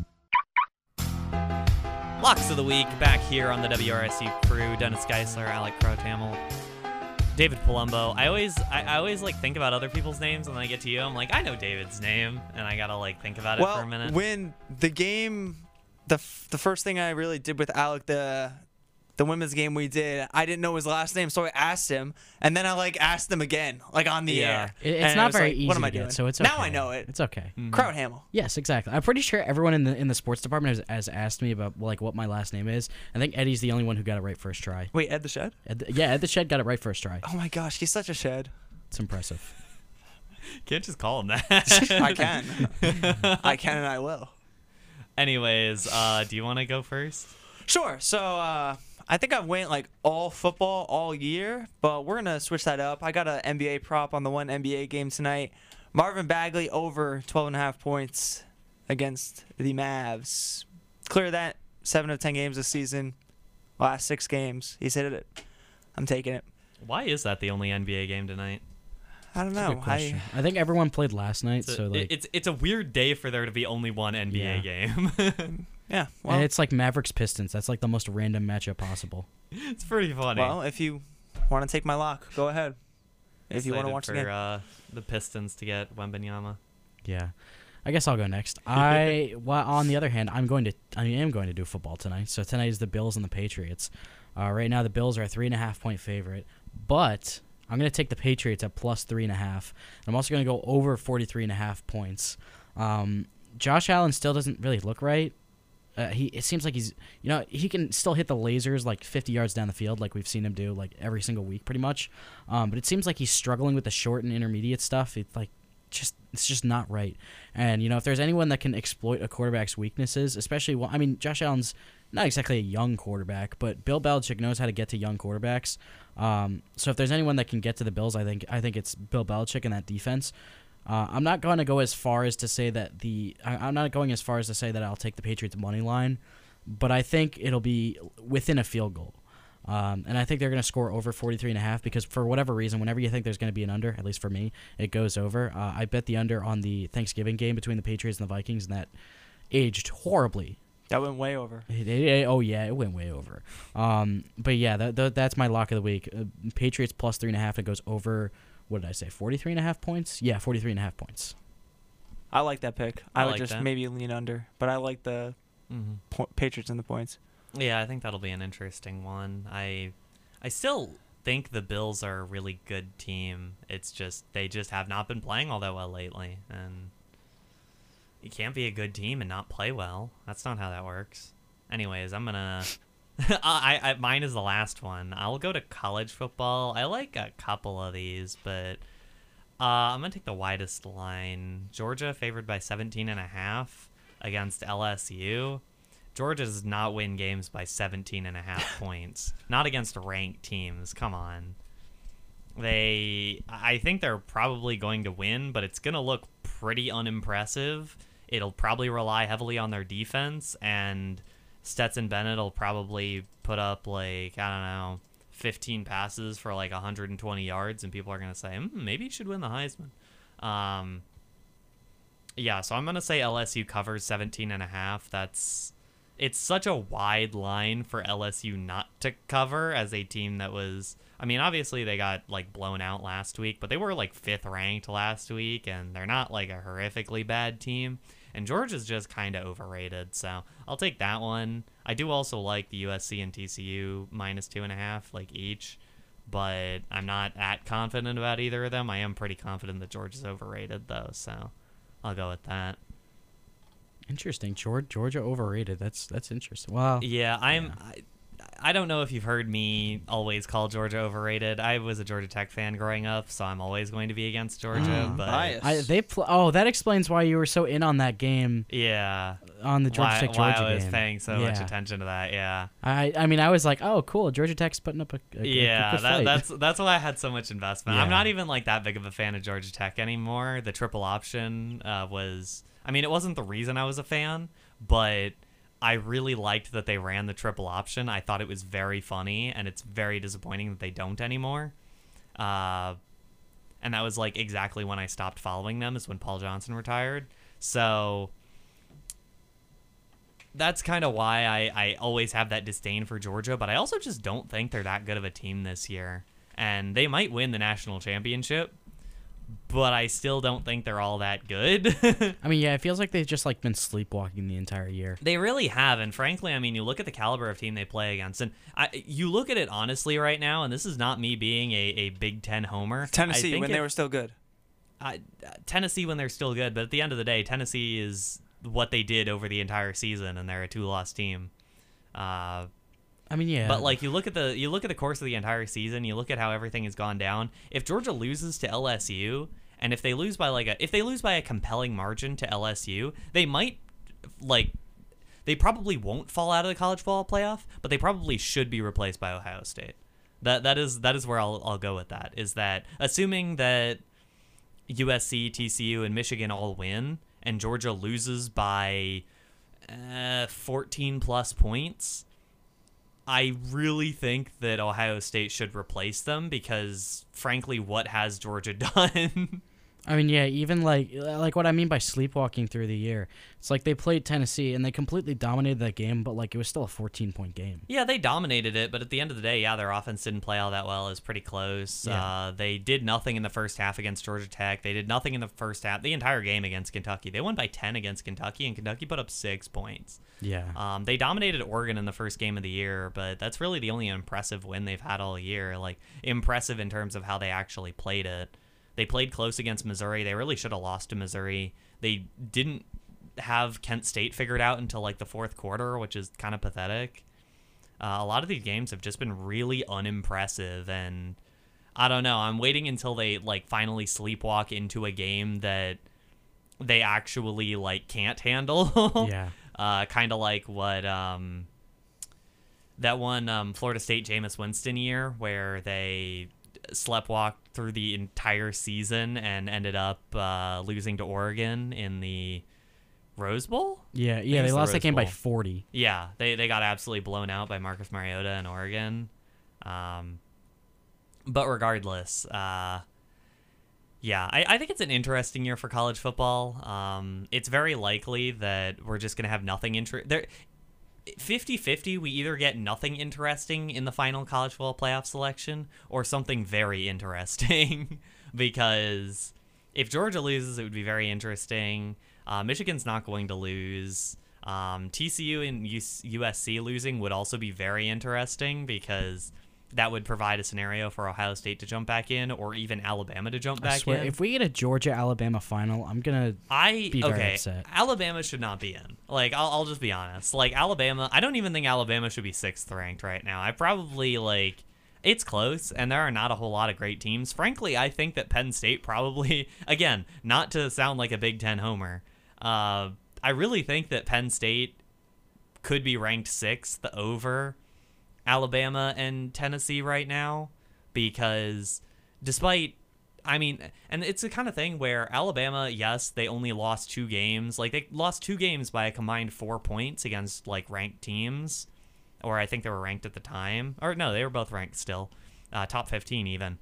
Locks of the week back here on the W R S U Crew. Dennis Geisler, Alec Crowtamel, David Palumbo. I always, I, I always like think about other people's names, and then I get to you, I'm like, I know David's name, and I gotta like think about it Well, for a minute. when the game, the f- the first thing I really did with Alec, the the women's game we did, I didn't know his last name, so I asked him, and then I like asked him again, like on the Yeah. air. It, it's And I not was very like, easy What am to I get, doing? so it's okay. Now I know it. It's okay. Crowd Hamill. Yes, exactly. I'm pretty sure everyone in the in the sports department has, has asked me about like what my last name is. I think Eddie's the only one who got it right first try. Wait, Ed the Shed? Ed, the- yeah, Ed the Shed got it right first try. Oh my gosh, he's such a shed. It's impressive. Can't just call him that. I can. I can and I will. Anyways, uh, do you want to go first? Sure. So uh, I think I've went like all football all year, but we're gonna switch that up. I got an N B A prop on the one N B A game tonight. Marvin Bagley over twelve and a half points against the Mavs. Clear that seven of ten games this season. Last six games, he's hit it. I'm taking it. Why is that the only N B A game tonight? I don't That's a know. good question. I, I think everyone played last night, It's a, so like, it's it's a weird day for there to be only one N B A Yeah. game. yeah. Well, and it's like Mavericks Pistons. That's like the most random matchup possible. It's pretty funny. well, if you want to take my lock, go ahead. If you want to Excited watch the for game. uh, the Pistons to get Wembanyama. Yeah. I guess I'll go next. I well, on the other hand, I'm going to I am going to do football tonight. So tonight is the Bills and the Patriots. Uh, right now, the Bills are a three and a half point favorite, but I'm going to take the Patriots at plus three and a half. I'm also going to go over forty-three and a half points. Um, Josh Allen still doesn't really look right. Uh, he it seems like he's you know he can still hit the lasers like fifty yards down the field like we've seen him do like every single week pretty much, um, but it seems like he's struggling with the short and intermediate stuff. It's like just it's just not right. And you know if there's anyone that can exploit a quarterback's weaknesses, especially well, I mean Josh Allen's not exactly a young quarterback, but Bill Belichick knows how to get to young quarterbacks. Um, so if there's anyone that can get to the Bills, I think I think it's Bill Belichick and that defense. Uh, I'm not going to go as far as to say that the I, I'm not going as far as to say that I'll take the Patriots money line, but I think it'll be within a field goal. Um, and I think they're going to score over forty-three and a half because for whatever reason, whenever you think there's going to be an under, at least for me, it goes over. Uh, I bet the under on the Thanksgiving game between the Patriots and the Vikings, and that aged horribly. That went way over. It, it, oh, yeah, it went way over. Um, but, yeah, that, that, that's my lock of the week. Uh, Patriots plus three and a half. It goes over, what did I say, forty-three and a half points? Yeah, forty-three and a half points. I like that pick. I, I would like just that. maybe lean under, but I like the Mm-hmm. po- Patriots and the points. Yeah, I think that'll be an interesting one. I I still think the Bills are a really good team. It's just they just have not been playing all that well lately, and you can't be a good team and not play well. That's not how that works. Anyways, I'm gonna. I, I mine is the last one. I'll go to college football. I like a couple of these, but uh, I'm gonna take the widest line. Georgia favored by seventeen and a half against L S U. Georgia does not win games by seventeen and a half points. Not against ranked teams. Come on. They, I think they're probably going to win, but it's going to look pretty unimpressive. It'll probably rely heavily on their defense, and Stetson Bennett will probably put up, like, I don't know, fifteen passes for like one hundred twenty yards, and people are going to say, mm, maybe he should win the Heisman. Um, yeah, so I'm going to say L S U covers seventeen and a half. That's, it's such a wide line for L S U not to cover as a team that was, I mean, obviously they got like blown out last week, but they were like fifth ranked last week, and they're not like a horrifically bad team. And Georgia's just kind of overrated, so I'll take that one. I do also like the U S C and T C U minus two and a half, like each, but I'm not that confident about either of them. I am pretty confident that Georgia's overrated, though, so I'll go with that. Interesting. Georgia, Georgia overrated. That's that's interesting. Wow. Yeah, I'm. Yeah. I, I don't know if you've heard me always call Georgia overrated. I was a Georgia Tech fan growing up, so I'm always going to be against Georgia. Mm. but Bias. I, they pl- oh, that explains why you were so in on that game yeah, on the Georgia why, Tech why Georgia I was game. paying so much Yeah. attention to that. Yeah, I I mean I was like, oh cool, Georgia Tech's putting up a, a, a yeah. good That, fight. that's that's why I had so much investment. I'm Yeah. not even like that big of a fan of Georgia Tech anymore. The triple option uh, was. I mean, it wasn't the reason I was a fan, but I really liked that they ran the triple option. I thought it was very funny, and it's very disappointing that they don't anymore. Uh, and that was like exactly when I stopped following them, is when Paul Johnson retired. So that's kind of why I, I always have that disdain for Georgia, but I also just don't think they're that good of a team this year. And they might win the national championship, but I still don't think they're all that good. I mean, yeah, it feels like they've just like been sleepwalking the entire year. They really have, and frankly, I mean, you look at the caliber of team they play against, and I, you look at it honestly right now, and this is not me being a, a Big Ten homer. I Tennessee think when it- they were still good. I, Tennessee when they're still good, but at the end of the day, Tennessee is what they did over the entire season, and they're a two-loss team. Uh, I mean, yeah, But like you look at the you look at the course of the entire season, you look at how everything has gone down. If Georgia loses to L S U, and if they lose by like a if they lose by a compelling margin to L S U, they might like they probably won't fall out of the college football playoff, but they probably should be replaced by Ohio State. That that is that is where I'll I'll go with that. Is that assuming that U S C, T C U, and Michigan all win, and Georgia loses by uh, fourteen plus points, I really think that Ohio State should replace them because, frankly, what has Georgia done? I mean, yeah, even like like what I mean by sleepwalking through the year. It's like they played Tennessee and they completely dominated that game, but like it was still a fourteen-point game. Yeah, they dominated it, but at the end of the day, yeah, their offense didn't play all that well. It was pretty close. Yeah. Uh, they did nothing in the first half against Georgia Tech. They did nothing in the first half, the entire game against Kentucky. They won by ten against Kentucky, and Kentucky put up six points. Yeah. Um, they dominated Oregon in the first game of the year, but that's really the only impressive win they've had all year. Like, impressive in terms of how they actually played it. They played close against Missouri. They really should have lost to Missouri. They didn't have Kent State figured out until like the fourth quarter, which is kind of pathetic. Uh, a lot of these games have just been really unimpressive, and I don't know. I'm waiting until they like finally sleepwalk into a game that they actually like can't handle. Yeah. Uh, kind of like what um, that one um, Florida State Jameis Winston year where they sleptwalked through the entire season and ended up uh, losing to Oregon in the Rose Bowl. Yeah, yeah, it's they the lost that Rose game by Bowl. forty. Yeah, they they got absolutely blown out by Marcus Mariota in Oregon. Um, but regardless, uh, yeah, I, I think it's an interesting year for college football. Um, it's very likely that we're just going to have nothing inter- there. fifty-fifty, we either get nothing interesting in the final college football playoff selection or something very interesting. Because if Georgia loses, it would be very interesting. Uh, Michigan's not going to lose. Um, T C U and U S C losing would also be very interesting because that would provide a scenario for Ohio State to jump back in or even Alabama to jump I back swear, in. if we get a Georgia-Alabama final, I'm gonna I be very okay. upset. Alabama should not be in. Like, I'll, I'll just be honest. Like, Alabama, I don't even think Alabama should be sixth ranked right now. I probably like it's close, and there are not a whole lot of great teams. Frankly, I think that Penn State probably, again, not to sound like a Big Ten homer, uh, I really think that Penn State could be ranked sixth over Alabama and Tennessee right now, because despite, I mean, and it's the kind of thing where Alabama, yes, they only lost two games. Like, they lost two games by a combined four points against, like, ranked teams. Or I think they were ranked at the time. Or, no, they were both ranked still. Uh, top fifteen, even.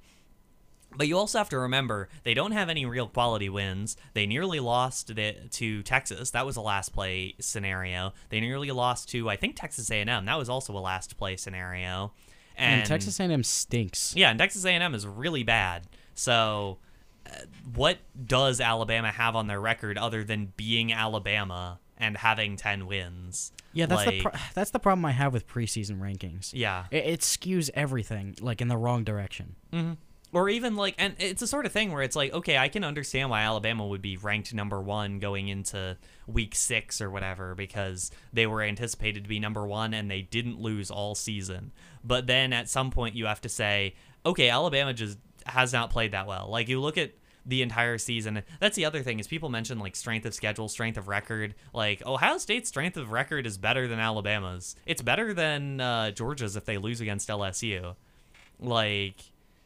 But you also have to remember, they don't have any real quality wins. They nearly lost the, to Texas. That was a last play scenario. They nearly lost to, I think, Texas A and M. That was also a last play scenario. And, and Texas A and M stinks. Yeah, and Texas A and M is really bad. So uh, what does Alabama have on their record other than being Alabama and having ten wins? Yeah, that's like, the pro- that's the problem I have with preseason rankings. Yeah. It, it skews everything like in the wrong direction. Mm-hmm. Or even like, and it's the sort of thing where it's like, okay, I can understand why Alabama would be ranked number one going into week six or whatever, because they were anticipated to be number one and they didn't lose all season. But then at some point you have to say, okay, Alabama just has not played that well. Like, you look at the entire season. That's the other thing, is people mention like strength of schedule, strength of record. Like, Ohio State's strength of record is better than Alabama's. It's better than uh, Georgia's if they lose against L S U. Like,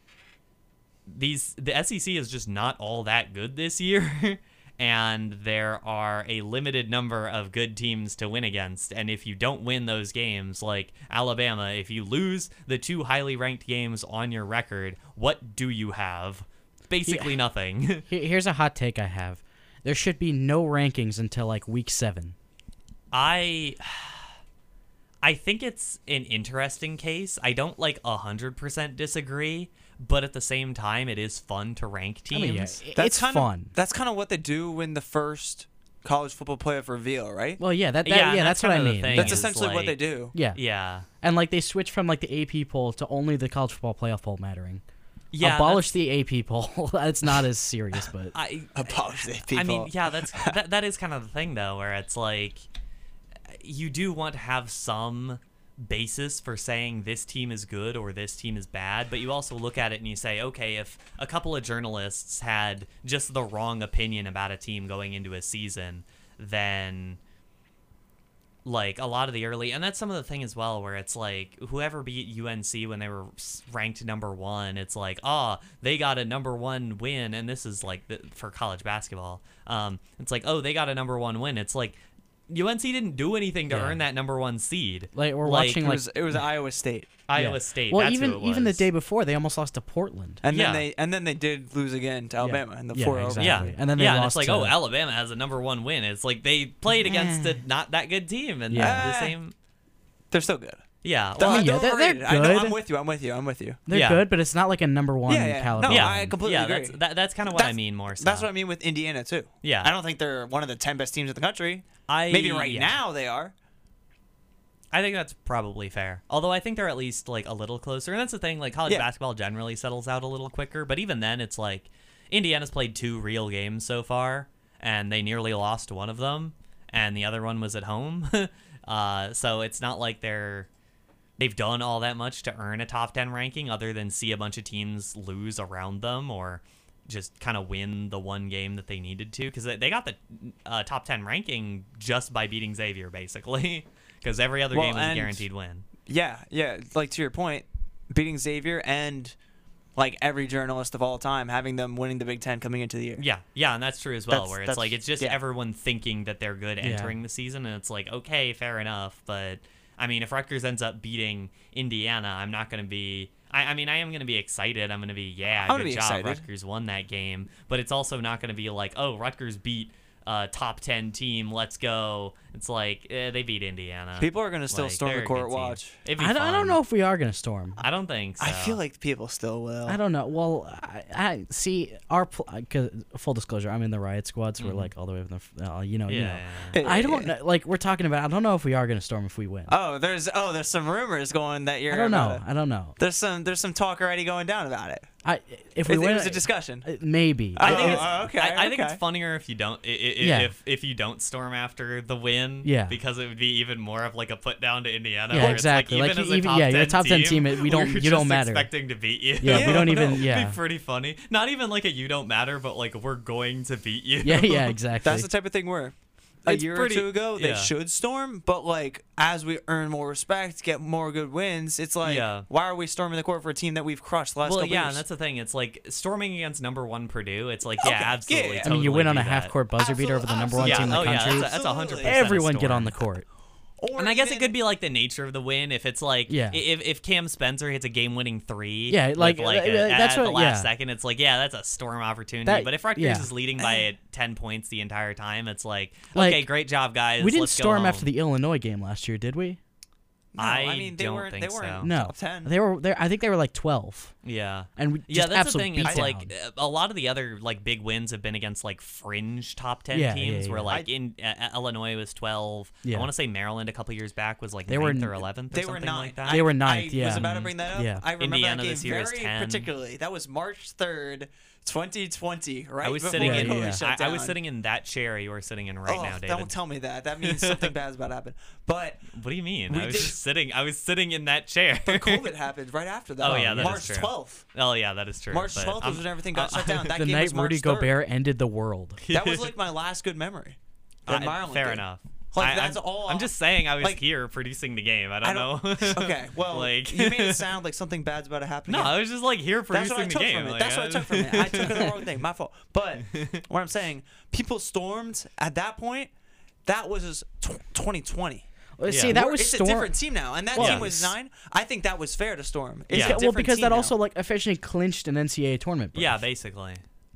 these the S E C is just not all that good this year, and there are a limited number of good teams to win against. And if you don't win those games, like Alabama, if you lose the two highly ranked games on your record, what do you have? Basically Yeah. nothing. Here- Here's a hot take I have: there should be no rankings until like week seven. I I think it's an interesting case. I don't like one hundred percent disagree, but at the same time, it is fun to rank I mean, yeah, teams. it- That's it's kinda, fun. That's kind of what they do in the first college football playoff reveal, right? Well, yeah, that, that Yeah, yeah, and that's, that's what I kinda the mean. thing. That's is, essentially what they like- do. Yeah, Yeah. and like they switched from like the A P poll to only the college football playoff poll mattering. Yeah. Abolish the A P poll. That's not as serious, but I, Abolish the people. I mean, yeah, that's that, that is kind of the thing though, where it's like you do want to have some basis for saying this team is good or this team is bad, but you also look at it and you say, okay, if a couple of journalists had just the wrong opinion about a team going into a season, then like a lot of the early, and that's some of the thing as well, where it's like whoever beat U N C when they were ranked number one, it's like, oh, they got a number one win, and this is like the, for college basketball. Um, it's like, oh, they got a number one win. It's like U N C didn't do anything to Yeah. earn that number one seed. Like we're Like, watching It like was it was Iowa State, Iowa yeah. State. Well, that's even who it even the was. day before, they almost lost to Portland. and then Yeah. they and then they did lose again to Alabama in the Yeah, four exactly. Yeah, And then they yeah, and lost it's like, to- oh, Alabama has a number one win. It's like they played against a not that good team, and Yeah. the same. They're still good. Yeah, I well, mean, yeah, Don't they're- worry. they're I know, good. I'm with you. I'm with you. I'm with you. They're Yeah. good, but it's not like a number one Yeah, yeah. caliber. No, yeah, I completely yeah, agree. That's that, that's kind of what I That's- mean more. So. That's what I mean with Indiana too. Yeah. I don't think they're one of the ten best teams in the country. I Maybe right yeah. now they are. I think that's probably fair. Although I think they're at least like a little closer. And that's the thing, like college Yeah. basketball generally settles out a little quicker, but even then it's like Indiana's played two real games so far and they nearly lost one of them and the other one was at home. uh, so it's not like they're they've done all that much to earn a top ten ranking other than see a bunch of teams lose around them or just kind of win the one game that they needed to, because they got the uh, top ten ranking just by beating Xavier basically. Because every other Well, game was a and- guaranteed win. Yeah, yeah. Like to your point, beating Xavier and like every journalist of all time having them winning the Big Ten coming into the year. Yeah, yeah, and that's true as well. That's- where it's that's- like it's just yeah. everyone thinking that they're good entering the season, and it's like okay, fair enough. But I mean, if Rutgers ends up beating Indiana, I'm not going to be. I, I mean, I am going to be excited. I'm going to be yeah, I'm gonna good be job, excited. Rutgers won that game. But it's also not going to be like oh, Rutgers beat a top ten team. Let's go. It's like eh, they beat Indiana. People are gonna still Like, storm they're the a court. good team. Watch. It'd be I don't, I don't fun. know if we are gonna storm. I don't think so. I feel like people still will. I don't know. Well, I, I see our pl- cause full disclosure. I'm in the riot squad, so we're like all the way from the, f- uh, you know, you know. Yeah. I don't know. Like we're talking about. I don't know if we are gonna storm if we win. Oh, there's oh, there's some rumors going that you're. I don't know. about to- I don't know. There's some there's some talk already going down about it. I if we It, win, it was a discussion. uh, maybe. I I think Oh, it's, oh, okay, I, I think it's okay. funnier if you don't i- i- Yeah. if if you don't storm after the win. Yeah. Because it would be even more of like a put down to Indiana. Yeah, where exactly. It's like, Like, even as a even- top yeah, ten you're a top ten team, it- we don't- we're you just don't matter. expecting to beat you. Yeah, we Yeah, don't no. even. It'd Yeah. be pretty funny. Not even like a you don't matter, but like we're going to beat you. Yeah. Yeah. Exactly. That's the type of thing where a It's year pretty- or two ago they yeah. should storm, but like as we earn more respect, get more good wins, it's like Yeah. why are we storming the court for a team that we've crushed the last Well, couple yeah, years? and that's the thing. It's like storming against number one Purdue. It's like Okay, yeah, yeah, absolutely. yeah. I mean, you totally win on do a half that. court buzzer beater over the number one Yeah, team in the oh, yeah, country. that's a- that's a hundred percent. Everyone get storm. on the court. Or And I guess it even- could be like the nature of the win. If it's like, Yeah. i- if, if Cam Spencer hits a game-winning three, Yeah, with, like, like uh, a- that's at what- the last yeah. second, it's like, yeah, that's a storm opportunity. That- but if Rutgers yeah. is leading by ten points the entire time, it's like, Like, okay, great job, guys. We didn't Let's go storm home. after the Illinois game last year, did we? No, I I mean they don't weren't think they weren't so. No. top ten. They were there. I think they were like twelve, Yeah. and we Yeah, just that's the absolute thing. It's beatdown. like uh, a lot of the other like big wins have been against like fringe top ten Yeah, teams. yeah, Where yeah. like in uh, Illinois was twelve. Yeah. I want to say Maryland a couple years back was like They were ninth n- or eleventh. They or were something ninth. like that. They were I- ninth, I yeah. was about to bring that up. Yeah. I remember Indiana that game this year is very ten. particularly. That was March third, twenty twenty. Right. I was before sitting Yeah, in. COVID yeah. shut I, I was down. sitting in that chair you were sitting in right oh, now, David. Don't tell me that. That means something bad is about to happen. But What do you mean? We I was did- just sitting. I was sitting in that chair. COVID happened right after that. Oh, yeah, that is March true. twelfth. Oh yeah, that is true. March but twelfth I'm- was when everything got uh, shut down. That the game night was March Rudy third. Gobert ended the world. That was like my last good memory. That uh, Maryland fair game. enough. Like I, that's I'm, all. I'm just saying I was like- here producing the game. I I don't, don't- know. okay. Well, like you made it sound like something bad's about to happen. no, again. I was just like here That's producing what I the took game. from it. Like, That's what I took from it. I took it the wrong thing. My fault. But what I'm saying, people stormed at that point. That was twenty twenty. Well, Yeah. See, that We're- was it's storm. a different team now, and that Well, team was yes. nine. I think that was fair to storm. It's Yeah. a Well, different because team that now. also like officially clinched an N C double A tournament. berth. yeah, basically.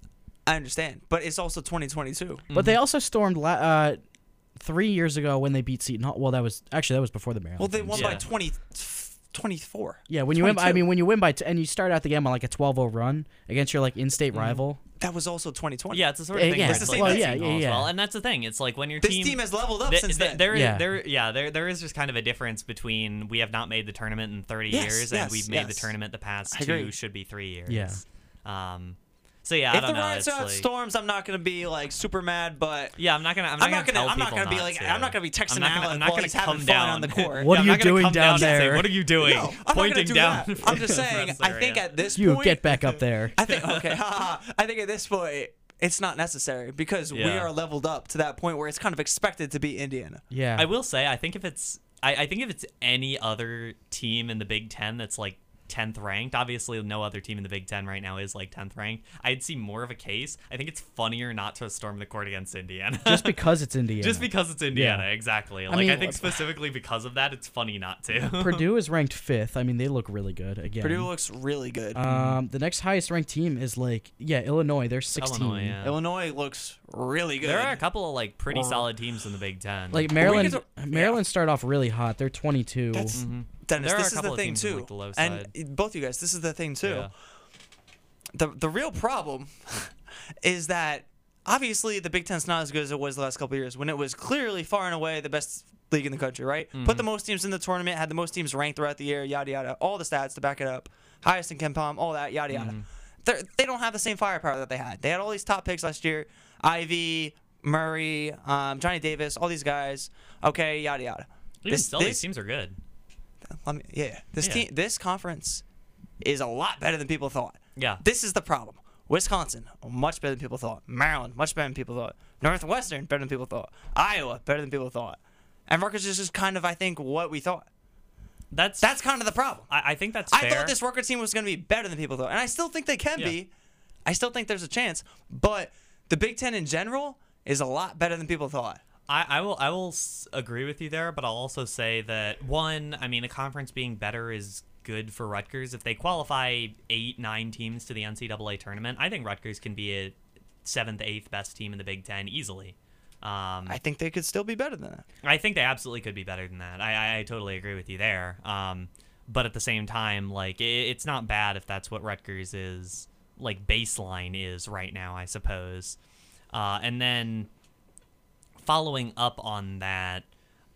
I understand, but it's also twenty twenty-two. But they also stormed la- uh, three years ago when they beat Seton Hall. Well, that was actually that was before the Maryland. Well, they game. won Yeah. by twenty, twenty-four. Yeah, when you win, I twenty-two. mean, when you win by t- and you start out the game on like a twelve oh run against your like in-state rival. That was also twenty twenty. Yeah, it's the sort of Yeah, thing. yeah. where It's the it's same like thing. Seton Yeah, Hall yeah, as well. yeah. And that's the thing. It's like when your This team, team has leveled up th- since th- then. There, Yeah. there, yeah, there, there is just kind of a difference between we have not made the tournament in thirty Yes, years yes, and we've made the yes. tournament the past I two, agree. should be three years. Yeah. Um. So yeah, I If don't the know. Riots It's out like, storms, I'm not gonna be like super mad, but yeah, I'm not gonna. I'm not, I'm not gonna. gonna. Tell I'm not people gonna be not like. to. I'm not gonna be texting I'm not gonna. Alec I'm not while gonna he's having come fun down on the court. What Yeah, are I'm you not gonna doing come down and say, there? what are you doing? No, I'm not gonna Pointing do down. that. I'm just from the saying. press I think area. at this You point, get back up there. I think okay. I think at this point, it's not necessary because we Yeah. are leveled up to that point where it's kind of expected to be Indiana. Yeah. I will say, I think if it's, I, I think if it's any other team in the Big Ten that's like tenth ranked. Obviously, no other team in the Big Ten right now is like tenth ranked. I'd see more of a case. I think it's funnier not to storm the court against Indiana. Just because it's Indiana. Just because it's Indiana, Yeah. exactly. Like I I, mean, think specifically because of that, it's funny not to. Purdue is ranked fifth. I mean, they look really good again. Purdue looks really good. Um, the next highest ranked team is like yeah, Illinois. They're sixteen. Illinois, yeah. Illinois looks really good. There are a couple of like pretty Or- solid teams in the Big Ten. Like We Maryland. get to- Maryland start off really hot. They're twenty-two. That's- Mhm. Dennis, There are this a is couple the of thing teams on, too, like, the low and side. it- both you guys, this is the thing too. Yeah. The the real problem is that obviously the Big Ten's not as good as it was the last couple of years when it was clearly far and away the best league in the country, right? Mm-hmm. Put the most teams in the tournament, had the most teams ranked throughout the year, yada yada, all the stats to back it up, highest in Ken Palm, all that, yada yada. Mm-hmm. They're, they don't have the same firepower that they had. They had all these top picks last year, Ivy, Murray, um, Johnny Davis, all these guys. Okay, yada yada. Even This- still, this- these teams are good. Let me, yeah, this Yeah. team, this conference is a lot better than people thought. Yeah. This is the problem. Wisconsin, much better than people thought. Maryland, much better than people thought. Northwestern, better than people thought. Iowa, better than people thought. And Rutgers is just kind of, I think, what we thought. That's That's kind of the problem. I, I think that's I fair. thought this Rutgers team was going to be better than people thought, and I still think they can Yeah. be. I still think there's a chance, but the Big Ten in general is a lot better than people thought. I, I will I will s- agree with you there, but I'll also say that one, I mean, a conference being better is good for Rutgers. If they qualify eight, nine teams to the N C double A tournament, I think Rutgers can be a seventh, eighth best team in the Big Ten easily. Um, I think they could still be better than that. I think they absolutely could be better than that. I, I, I totally agree with you there. Um, but at the same time, like it, it's not bad if that's what Rutgers is like baseline is right now, I suppose. Uh, and then following up on that,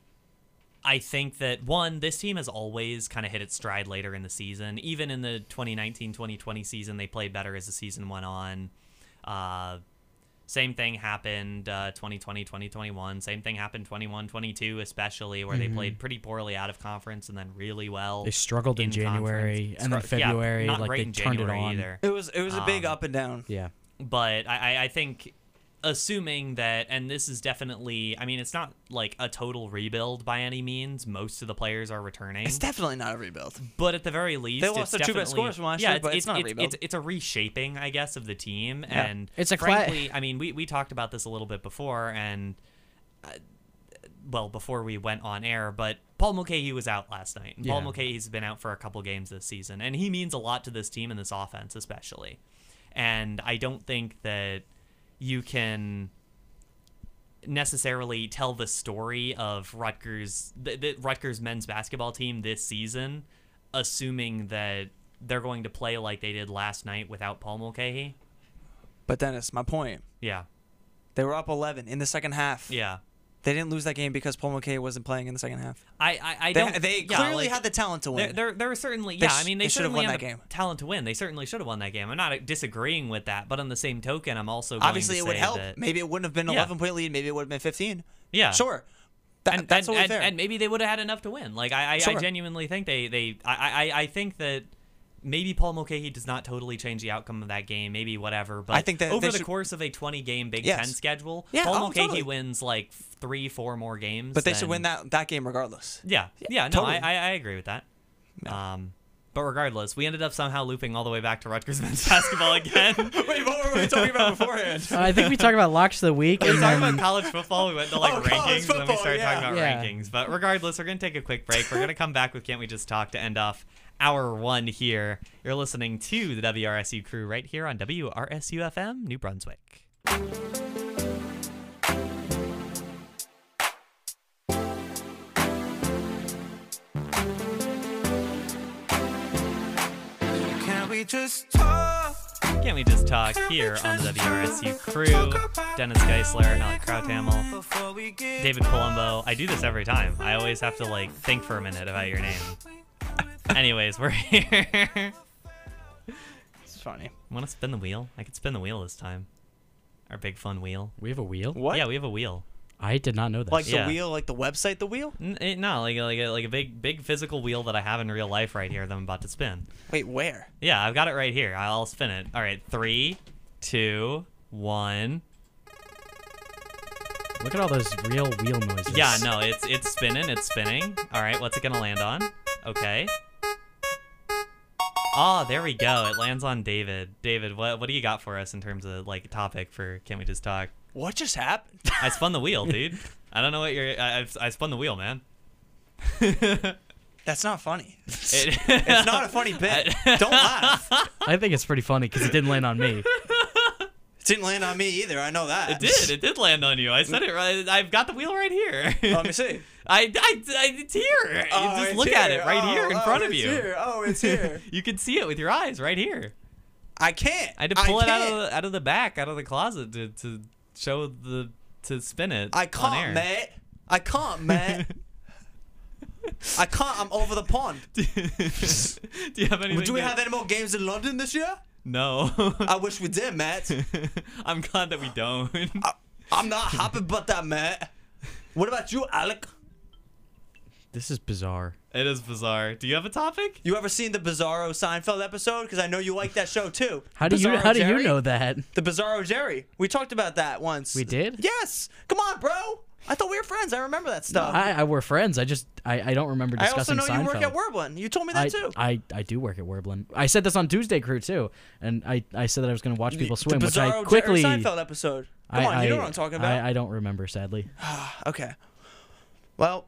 I think that one, this team has always kind of hit its stride later in the season. Even in the twenty nineteen twenty twenty season, they played better as the season went on. Uh, Same thing happened uh, twenty twenty, twenty twenty-one. Same thing happened twenty-one, twenty-two, especially, where they played pretty poorly out of conference and then really well. They struggled in, January conference. and then Scru- yeah, February, not like great they in turned it January on. either. It was it was a big Um, up and down. Yeah. But I, I- I think, assuming that, and this is definitely, I mean, it's not like a total rebuild by any means. Most of the players are returning. It's definitely not a rebuild. But at the very least, They lost it's their two best definitely- scorers from last yeah, year, but it's not a it's, rebuild. It's, it's a reshaping, I guess, of the team. And It's a cla- frankly, I mean, we, we talked about this a little bit before, and uh, well, before we went on air, but Paul Mulcahy was out last night. And Paul Yeah. Mulcahy's been out for a couple games this season, and he means a lot to this team and this offense, especially. And I don't think that you can necessarily tell the story of Rutgers, the, the Rutgers men's basketball team this season, assuming that they're going to play like they did last night without Paul Mulcahy. But Dennis, my point. Yeah, They were up eleven in the second half. yeah. They didn't lose that game because Paul Mulcahy wasn't playing in the second half. I, I, I They, don't. they yeah, clearly like, had the talent to There, win. there, there were certainly, They yeah. sh- I mean, they, they should've certainly won had that the game. talent to win. They certainly should have won that game. I'm not disagreeing with that, but on the same token, I'm also going Obviously, to it would say help. that, Maybe it wouldn't have been an Yeah. eleven point lead. Maybe it would have been fifteen. yeah, Sure. That, and, that's and, totally and, fair. and maybe they would have had enough to win. Like I, I, Sure. I genuinely think they, they, I, I, I think that maybe Paul Mulcahy does not totally change the outcome of that game. Maybe whatever. But I think that over they the should- course of a twenty-game Big Yes. Ten schedule, Yeah, Paul oh, Mulcahy totally. wins like three, four more games. but they should than- win that, that game regardless. Yeah, yeah, no, totally. I, I, I agree with that. Yeah. Um, but regardless, we ended up somehow looping all the way back to Rutgers men's basketball again. Wait, what were we talking about beforehand? Uh, I think we talked about locks of the week. We were and talking then- about college football. We went to like Oh, rankings, college and then we football, started talking yeah. about Yeah. rankings. But regardless, we're gonna take a quick break. We're gonna come back with Can't We Just Talk to end off hour one here. You're listening to the W R S U crew right here on W R S U F M, New Brunswick. Can we just talk? Can't We Just Talk here on the W R S U crew? Dennis Geisler, Alec Krauthamel, Before we get David Colombo. I do this every time. I always have to like think for a minute about your name. Anyways, we're here. It's funny. Want to spin the wheel? I could spin the wheel this time. Our big fun wheel. we have a wheel. What? Yeah, we have a wheel. I did not know that. Like the Yeah. wheel, like the website, the wheel? N- it- no, like like a, like a big big physical wheel that I have in real life right here that I'm about to spin. Wait, where? Yeah, I've got it right here. I'll spin it. All right, three, two, one. Look at all those real wheel noises. Yeah, no, it's it's spinning. It's spinning. All right, what's it gonna land on? Okay. Oh, there we go. It lands on David. David, what what do you got for us in terms of like topic for Can We Just Talk? What just happened? I spun the wheel, dude. I don't know what you're. I, I, I spun the wheel, man. That's not funny. It, It's not a funny bit. Don't laugh. I think it's pretty funny because it didn't land on me. It didn't land on me either. I know that. It did. It did land on you. I said it right. I've got the wheel right here. Let me see. I, I, I it's here. You Oh, just it's look at it here. right Oh, here in oh, front of it's you. Here. Oh, it's here. You can see it with your eyes right here. I can't. I had to pull it out can't. of the, out of the back, out of the closet to, to show the to spin it. I on can't, air. mate. I can't, mate. I can't. I'm over the pond. Do you have anything? Do we to- have any more games in London this year? No. I wish we did, Matt. I'm glad that we don't. I, I'm not happy about that, Matt. What about you, Alec? This is bizarre. It is bizarre. Do you have a topic? You ever seen the Bizarro Seinfeld episode? Because I know you like that show too. How do you Bizarro how do Jerry? you know that? The Bizarro Jerry. We talked about that once. We did? Yes. Come on, bro. I thought we were friends. I remember that stuff. I, I we're friends. I just I, I don't remember I also discussing know Seinfeld. you work at Werblin. You told me that I, too. I, I do work at Werblin. I said this on Tuesday Crew too, and I, I said that I was going to watch people swim, the which I Bizarro quickly. Jerry Seinfeld episode. Come I, on, you know I- what I'm talking about. I, I don't remember, sadly. Okay. Well,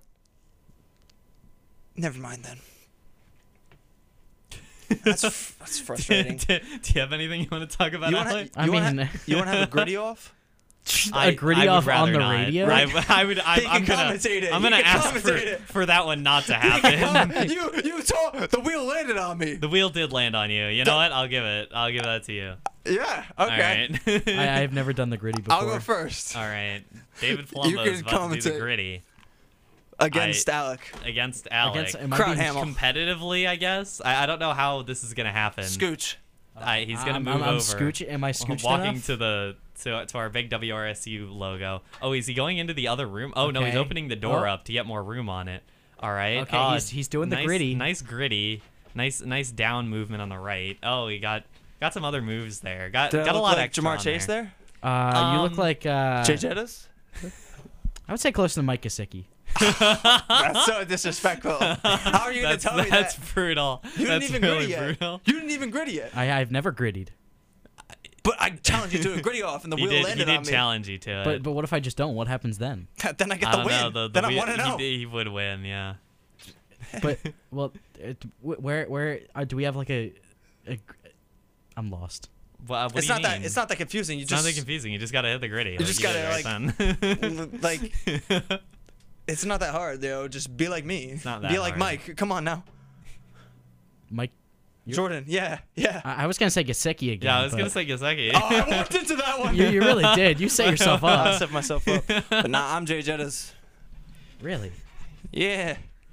never mind then. That's that's frustrating. do, do you have anything you want to talk about, You want Alec? to I wanna, mean- you want to have a gritty off? A gritty I would off on rather the not. radio? I, I would. I, He I'm can gonna. commentate it. I'm He gonna can ask for, commentate it. for that one not to happen. you you saw the wheel landed on me. The wheel did land on you. You know what? I'll give it. I'll give that to you. Yeah. All Okay. right. I, I've never done the gritty before. I'll go first All right. David Palumbo can is about to do the commentate. gritty against I- Alec. against Alec. Against, am I Crowd being- Hamill. Competitively, I guess. I, I don't know how this is gonna happen. Scooch. I, he's gonna I'm, move I'm, I'm over. Scooch, am I scooched walking enough? to the to, to our big W R S U logo. Oh, is he going into the other room? Oh no, he's Okay. opening the door Oh. up to get more room on it. All right. Okay, Oh, he's- he's doing the nice, gritty. Nice gritty. Nice nice down movement on the right. Oh, he got got some other moves there. Got Did I got a look lot like extra Jamar on Chase there. there? Uh, you look Um, like uh, Jay Jettis? I would say close to Mike Gesicki. That's so disrespectful. How are you gonna That's tell me that's that? brutal. You didn't that's even really gritty yet. brutal. You didn't even gritty yet. I I've never grittied. But I challenged you to a gritty off, and the He wheel did. He landed did on me. challenge you to it. But but what if I just don't? What happens then? Then I get I the don't win. know. The, the then I'm wheel- one and oh. he, he would win. Yeah. But well, it, wh- where where uh, do we have like a, a gr- I'm lost. Well, what It's do you not that. mean? It's not that confusing. You It's just not that confusing. You just gotta hit the gritty. You just did gotta, it right then. like it's not that hard, yo. Just be like me. It's not Be that like hard. Mike. Come on now, Mike, You're- Jordan. Yeah, yeah. I, I was gonna say Gesicki again. yeah, I was but gonna say Gesicki. Oh, I walked into that one. you, you really did. You set yourself I up. set myself up. But nah, I'm Jay Jettis. Really? Yeah.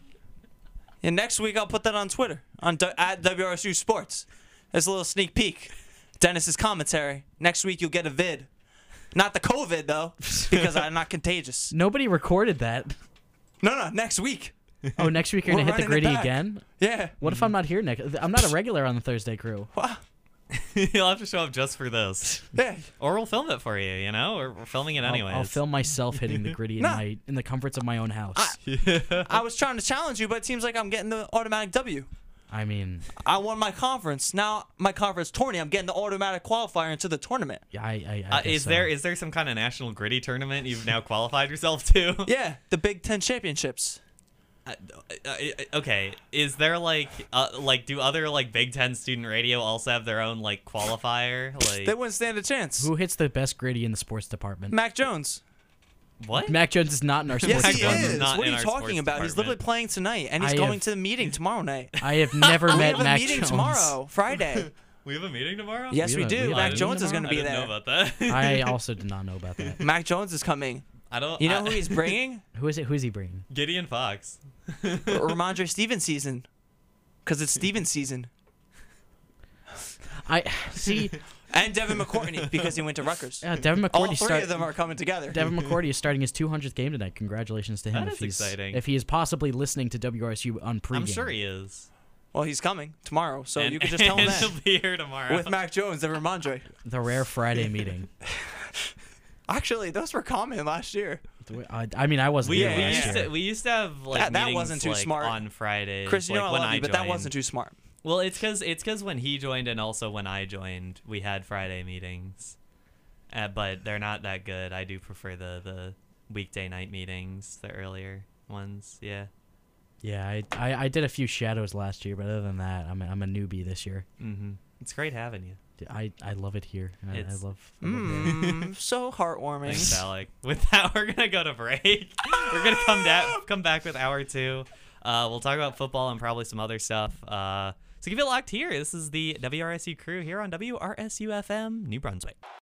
And next week I'll put that on Twitter on du- at W R S U Sports. There's a little sneak peek. Dennis's commentary. Next week you'll get a vid. Not the COVID though, because I'm not contagious. Nobody recorded that. No, no, next week. Oh, next week you're We're gonna hit the running it gritty back. again. Yeah. What if I'm not here next? I'm not a regular on the Thursday crew. Wow. You'll have to show up just for this, Yeah. or we'll film it for you. You know, or we're filming it I'll- anyways. I'll, film myself hitting the gritty in Nah. my in the comforts of my own house. I- I was trying to challenge you, but it seems like I'm getting the automatic W. I mean, I won my conference. Now my conference tourney, I'm getting the automatic qualifier into the tournament. yeah, I. I, I Uh, guess is so. there is there some kind of national gritty tournament you've now qualified yourself to? Yeah, the Big Ten championships. Uh, uh, okay, is there like uh, like do other like Big Ten student radio also have their own like qualifier? Like They wouldn't stand a chance. Who hits the best gritty in the sports department? Mac Jones. what? Mac Jones is not in our sports Yes, he Jones department. is is. not What are in you our talking sports about? He's department. literally playing tonight, and he's I going have- to the meeting tomorrow night. I have never we met have a Mac meeting Jones. tomorrow, Friday. We have a meeting tomorrow. Yes, We we, have a- we do. have a Mac meeting Jones is going to I be didn't there. know about that. I also did not know about that. Mac Jones is coming. I don't. You know I- who he's bringing? Who is it? Who is he bringing? Gideon Fox. Ramondre Stevens season. Because it's Stevens season. I see. And Devin McCourtney, because he went to Rutgers. Uh, Devin All McCourty three start. of them are coming together. Devin McCourty is starting his two hundredth game tonight. Congratulations to him. That if is he's, exciting. If he is possibly listening to W R S U on pregame. I'm sure he is. Well, he's coming tomorrow, so and, you can just tell him and that. he'll be here tomorrow. With Mac Jones and Ramondre. The rare Friday meeting. Actually, those were common last year. I, I mean, I wasn't we, here we Yeah, used last yeah. to year. we used to have like That- that meetings wasn't too like, smart. on Fridays. Chris, you like, know I when love I you, but that joined. wasn't too smart. Well, it's because it's because when he joined and also when I joined, we had Friday meetings, uh, but they're not that good. I do prefer the the weekday night meetings, the earlier ones. Yeah. Yeah, I, I I did a few shadows last year, but other than that, I'm a, I'm a newbie this year. Mm-hmm. It's great having you. I, I love it here. I, I It's- love. I love it. Mm, so heartwarming. Thanks, Alec. With that, we're gonna go to break. We're gonna come da- come back with hour two. Uh, we'll talk about football and probably some other stuff. Uh, so keep it locked here. This is the W R S U crew here on W R S U F M, New Brunswick.